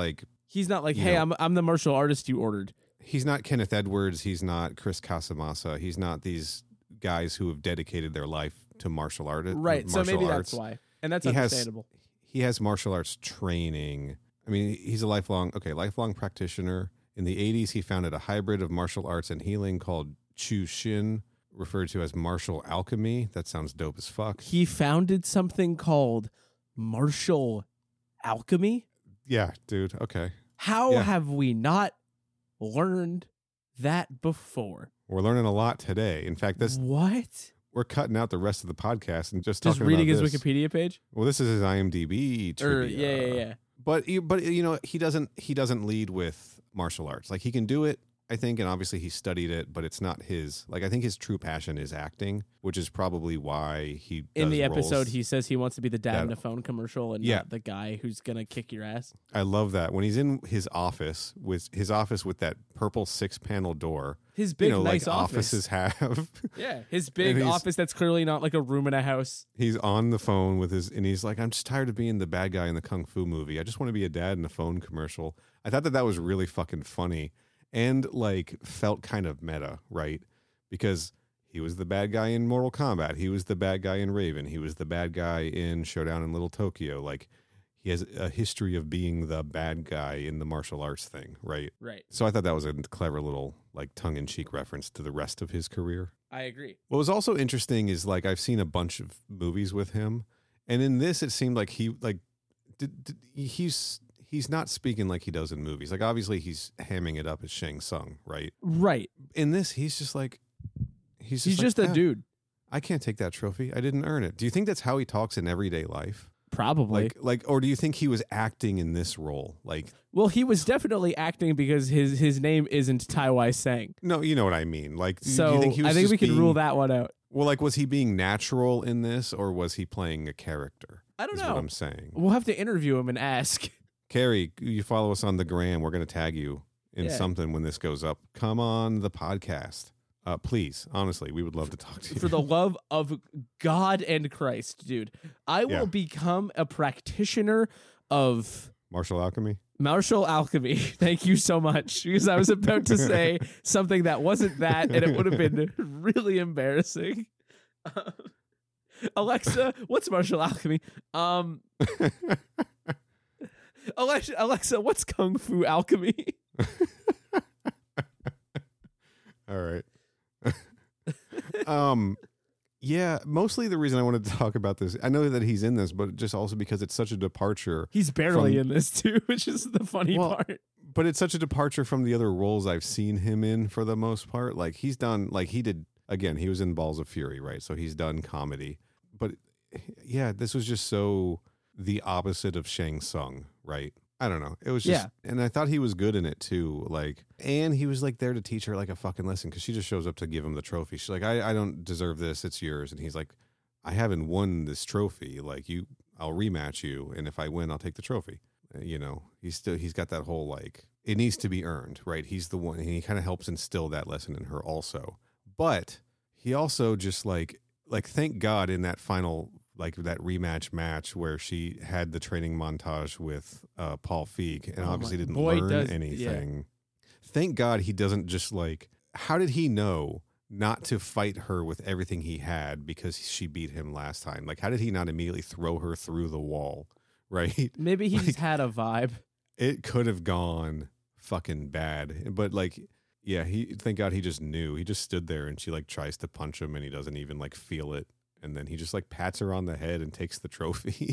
He's not like, You hey, know. I'm I'm the martial artist you ordered. He's not Kenneth Edwards. He's not Chris Casamassa. He's not these guys who have dedicated their life to martial art. Right. So martial maybe arts. that's why. And that's He has- understandable. He has martial arts training. I mean, he's a lifelong, okay, lifelong practitioner. In the eighties, he founded a hybrid of martial arts and healing called Chu Shin, referred to as martial alchemy. That sounds dope as fuck. He founded something called martial alchemy. Yeah, dude. Okay. How Yeah. have we not learned that before? We're learning a lot today. In fact, this What? we're cutting out the rest of the podcast and just, Just talking reading about his this. Wikipedia page? Well, this is his IMDb Or, trivia. yeah, yeah, yeah. But you- but you know he doesn't he doesn't lead with martial arts. Like he can do it, I think, and obviously he studied it, but it's not his. Like I think his true passion is acting, which is probably why he In does the episode, roles. he says he wants to be the dad that- in a phone commercial and Yeah. not the guy who's gonna kick your ass. I love that when he's in his office with his office with that purple six panel door. His big, you know, nice like office. offices have. Yeah, his big he's- office that's clearly not like a room in a house. He's on the phone with his, and he's like, "I'm just tired of being the bad guy in the kung fu movie. I just want to be a dad in a phone commercial." I thought that that was really fucking funny, and like felt kind of meta, right? Because he was the bad guy in Mortal Kombat, he was the bad guy in Raven, he was the bad guy in Showdown in Little Tokyo. Like he has a history of being the bad guy in the martial arts thing, right? Right. So I thought that was a clever little like tongue in cheek reference to the rest of his career. I agree. What was also interesting is like I've seen a bunch of movies with him, and in this it seemed like he like did, did, he's he's not speaking like he does in movies. Like obviously he's hamming it up as Shang Tsung, right? Right. In this, he's just like he's just, He's like, just a "Ah, dude. I can't take that trophy. I didn't earn it. Do you think that's how he talks in everyday life? Probably. Like like, or do you think he was acting in this role? Like, Well, he was definitely acting because his his name isn't Tai Wai Sang. no, you know what I mean. Like, do So you think he was I think just we can being- rule that one out. Well, like, was he being natural in this, or was he playing a character? I don't is know. what I'm saying. We'll have to interview him and ask. Carrie, you follow us on the gram. We're going to tag you in Yeah. something when this goes up. Come on the podcast. Uh, please, honestly, we would love to talk to you. For the love of God and Christ, dude, I will Yeah. become a practitioner of Martial alchemy. martial alchemy. Thank you so much. Because I was about to say something that wasn't that, and it would have been really embarrassing. Uh, Alexa, what's martial alchemy? Um, Alexa, Alexa, what's kung fu alchemy? All right. um, yeah, mostly the reason I wanted to talk about this, I know that he's in this, but just also because it's such a departure. He's barely From- in this too, which is the funny Well, part. But it's such a departure from the other roles I've seen him in for the most part. Like he's done, like he did, again, he was in Balls of Fury, right? So he's done comedy. But yeah, this was just so the opposite of Shang Tsung, right? I don't know. It was just, Yeah. and I thought he was good in it too. Like, and he was like there to teach her like a fucking lesson because she just shows up to give him the trophy. She's like, I, I don't deserve this. It's yours. And he's like, I haven't won this trophy. Like you, I'll rematch you. And if I win, I'll take the trophy. Uh, You know, he's still, he's got that whole like, it needs to be earned, right? He's the one, and he kind of helps instill that lesson in her also. But he also just like, like, thank God in that final, like that rematch match where she had the training montage with uh, Paul Feig and Oh obviously my- didn't boy, learn does- anything. Thank God he doesn't just like, how did he know not to fight her with everything he had because she beat him last time? Like, how did he not immediately throw her through the wall? Right? Maybe he Like- just had a vibe. It could have gone fucking bad. But like, yeah, he thank God he just knew. He just stood there and she like tries to punch him and he doesn't even like feel it. And then he just like pats her on the head and takes the trophy.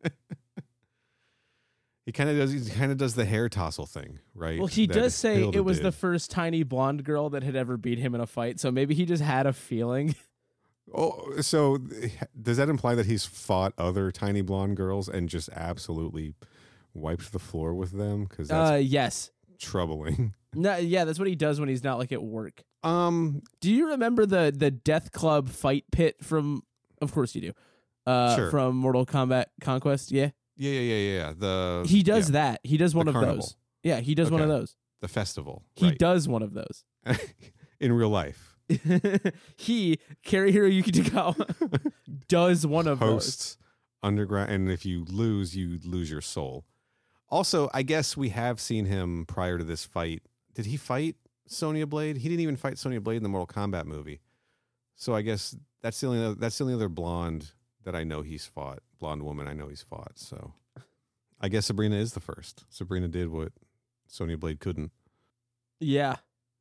He kind of does. He kind of does the hair tossle thing, right? Well, he That does say Hilda it was did. the first tiny blonde girl that had ever beat him in a fight. So maybe he just had a feeling. Oh, so does that imply that he's fought other tiny blonde girls and just absolutely wiped the floor with them? Because that's Uh, yes. troubling. No, yeah, that's what he does when he's not like at work. Um, Do you remember the the Death Club fight pit from? Of course you do. Uh, Sure. From Mortal Kombat Conquest. Yeah, yeah, yeah, yeah, yeah. The he does yeah, that. He does one The of carnival. those. Yeah, he does one of Okay. those. the festival. He right. does one of those. in real life. He, Karihiro Yukitagawa, does one of those. Hosts underground, and if you lose, you lose your soul. Also, I guess we have seen him prior to this fight. Did he fight Sonya Blade? He didn't even fight Sonya Blade in the Mortal Kombat movie. So I guess that's the only other, that's the only other blonde that I know he's fought. Blonde woman I know he's fought. So I guess Sabrina is the first. Sabrina did what Sonya Blade couldn't. Yeah.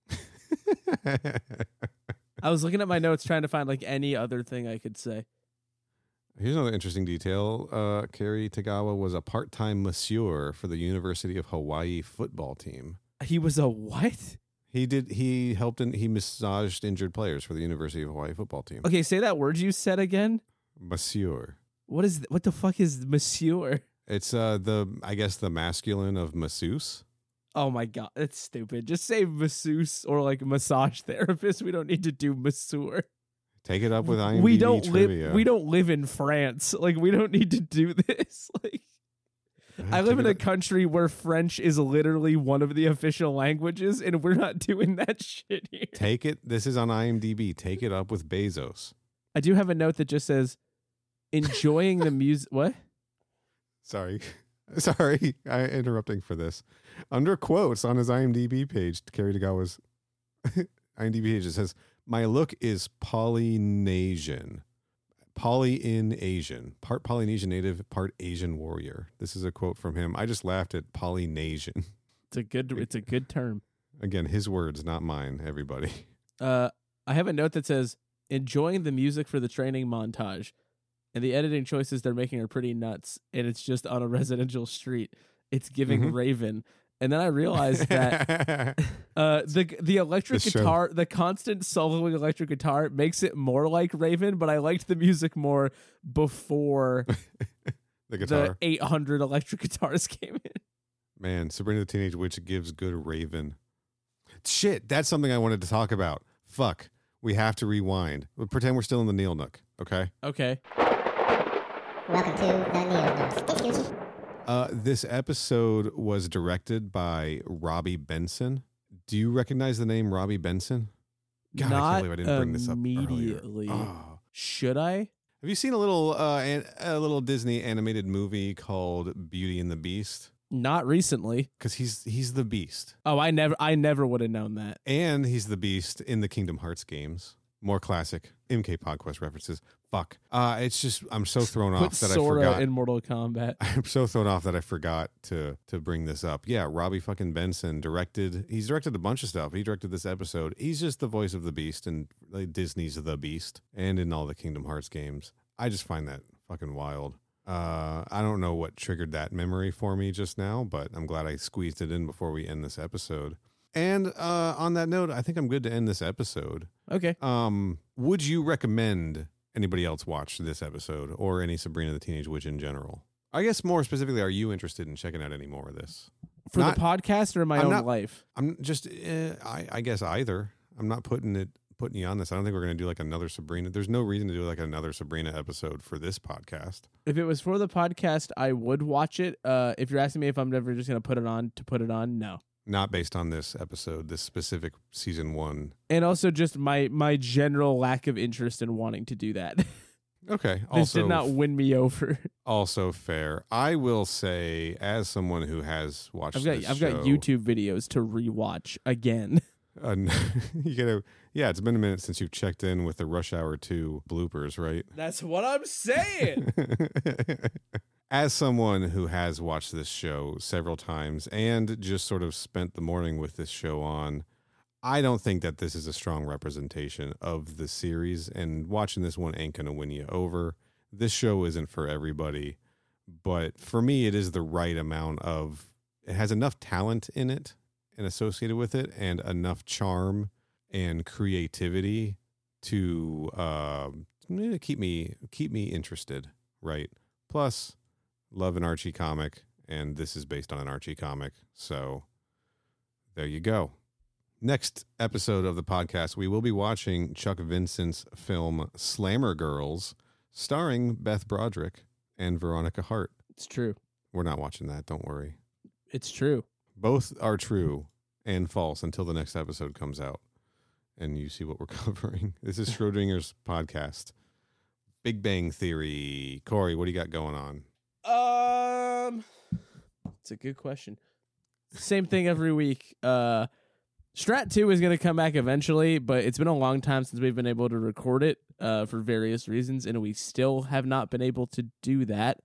I was looking at my notes trying to find like any other thing I could say. Here's another interesting detail. Uh, Kerry Tagawa was a part-time masseur for the University of Hawaii football team. He was a what? He did. He helped and he massaged injured players for the University of Hawaii football team. Okay, say that word you said again. Masseur. What is? What the fuck is masseur? It's uh the I guess the masculine of masseuse. Oh my god, that's stupid. Just say masseuse or like massage therapist. We don't need to do masseur. Take it up with I M D B we don't trivia. live. We don't live in France. Like we don't need to do this. Like I live in a country where French is literally one of the official languages, and we're not doing that shit here. Take it. This is on I M D B. Take it up with Bezos. I do have a note that just says, "Enjoying the music." What? Sorry, sorry, I'm interrupting for this. Under quotes on his I M D B page, Kerry Tagawa's I M D B page, it says, "My look is Polynesian, poly in Asian, part Polynesian native, part Asian warrior." This is a quote from him. I just laughed at Polynesian. It's a good. It's a good term. Again, his words, not mine. Everybody. Uh, I have a note that says, "Enjoying the music for the training montage." And the editing choices they're making are pretty nuts. And it's just on a residential street. It's giving Mm-hmm. Raven. And then I realized that uh, the the electric The show. guitar, the constant soloing electric guitar makes it more like Raven, but I liked the music more before the guitar. the eight hundred electric guitars came in. Man, Sabrina the Teenage Witch gives good Raven. Shit, that's something I wanted to talk about. Fuck. We have to rewind. We'll pretend we're still in the Neil Nook, okay? Okay. Welcome to the Neil Nook. Uh, this episode was directed by Robbie Benson. Do you recognize the name Robbie Benson? God, I Not can't believe I didn't bring this up earlier. immediately. Oh. Should I? Have you seen a little uh, an, a little Disney animated movie called Beauty and the Beast? Not recently. Because he's he's the Beast, Oh, I never, I never would have known that. and he's the Beast in the Kingdom Hearts games. More classic M K PodQuest references. Fuck. Uh, it's just I'm so thrown Put off that I Sora forgot. in Mortal Kombat. I'm so thrown off that I forgot to to bring this up. Yeah, Robbie fucking Benson directed. He's directed a bunch of stuff. He directed this episode. He's just the voice of the Beast in like, Disney's The Beast and in all the Kingdom Hearts games. I just find that fucking wild. Uh, I don't know what triggered that memory for me just now, but I'm glad I squeezed it in before we end this episode. And uh, on that note, I think I'm good to end this episode. Okay. Um, would you recommend anybody else watch this episode or any Sabrina the Teenage Witch in general? I guess more specifically, are you interested in checking out any more of this? For Not- the podcast or in my I'm own not- life? I'm just, eh, I, I guess either. I'm not putting it putting you on this. I don't think we're going to do like another Sabrina. There's no reason to do like another Sabrina episode for this podcast. If it was for the podcast, I would watch it. Uh, if you're asking me if I'm never just going to put it on to put it on, no. Not based on this episode, this specific season one. And also just my my general lack of interest in wanting to do that. Okay. This Also, did not win me over. also fair. I will say, as someone who has watched, I've got this I've show, got YouTube videos to rewatch again. Uh, you gotta, yeah, it's been a minute since you've checked in with the Rush Hour two bloopers, right? That's what I'm saying. As someone who has watched this show several times and just sort of spent the morning with this show on, I don't think that this is a strong representation of the series, and watching this one ain't gonna win you over. This show isn't for everybody, but for me, it is the right amount of, it has enough talent in it and associated with it, and enough charm and creativity to uh, keep me keep me interested, right? Plus, love an Archie comic, and this is based on an Archie comic, so there you go. Next episode of the podcast, we will be watching Chuck Vincent's film Slammer Girls, starring Beth Broderick and Veronica Hart. It's true. We're not watching that, don't worry. It's true. Both are true and false until the next episode comes out and you see what we're covering. This is Schrodinger's podcast. Big Bang Theory. Corey, what do you got going on? Um, It's a good question. Same thing every week. Uh, Strat two is going to come back eventually, but it's been a long time since we've been able to record it uh, for various reasons, and we still have not been able to do that.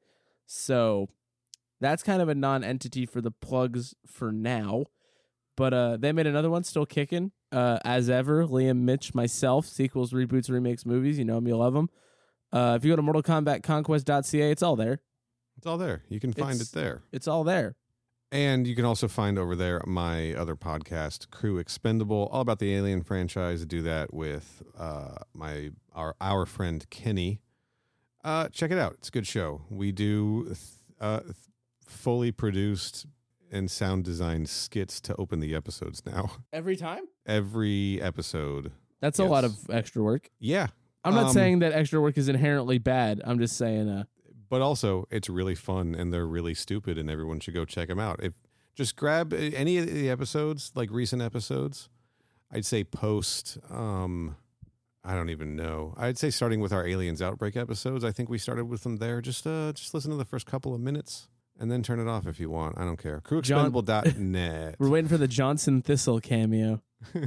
So that's kind of a non-entity for the plugs for now. But uh, they made another one, still kicking. Uh, as ever, Liam, Mitch, myself, sequels, reboots, remakes, movies. You know them, you love them. Uh, if you go to Mortal Kombat Conquest dot C A, it's all there. It's all there. You can find It's- it there. It's all there. And you can also find over there my other podcast, Crew Expendable, all about the Alien franchise. I do that with uh, my our our friend Kenny. Uh, check it out. It's a good show. We do th- uh, th- fully produced and sound designed skits to open the episodes now. Every time? Every episode. That's a Yes. lot of extra work. Yeah. I'm not Um, saying that extra work is inherently bad. I'm just saying uh, But also, it's really fun and they're really stupid, and everyone should go check them out. If just grab any of the episodes, like recent episodes, I'd say post. Um, I don't even know. I'd say starting with our Aliens Outbreak episodes. I think we started with them there. Just uh, just listen to the first couple of minutes and then turn it off if you want. I don't care. crew expendable dot net. we're waiting for the Johnson Thistle cameo.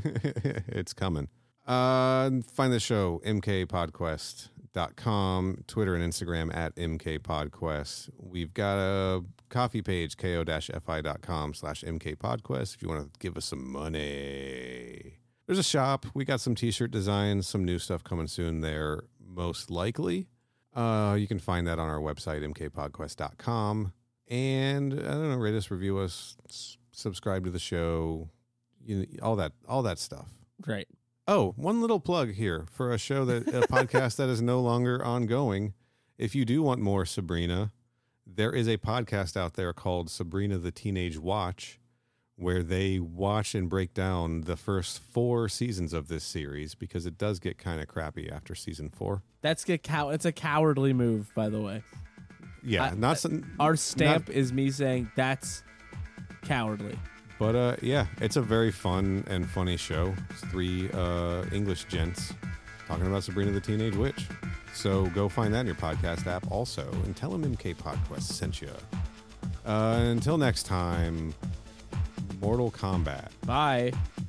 It's coming. Uh, find the show, m k podquest dot com, Twitter and Instagram at m k podquest. We've got a coffee page, ko-fi.com slash mkpodquest, if you want to give us some money. There's a shop. We got some t-shirt designs, some new stuff coming soon there, most likely. Uh, you can find that on our website, m k podquest dot com. And I don't know, rate us, review us, s- subscribe to the show, you all that, all that stuff. Right. Oh, one little plug here for a show that a podcast that is no longer ongoing. If you do want more Sabrina, there is a podcast out there called Sabrina the Teenage Watch, where they watch and break down the first four seasons of this series, because it does get kind of crappy after season four. That's a cow. It's a cowardly move, by the way. Yeah, I- not some, Our stamp not- is me saying that's cowardly. but uh, yeah, it's a very fun and funny show. It's three uh, English gents talking about Sabrina the Teenage Witch. So go find that in your podcast app also, and tell them M K Podquest sent you. Uh, until next time, Mortal Kombat. Bye.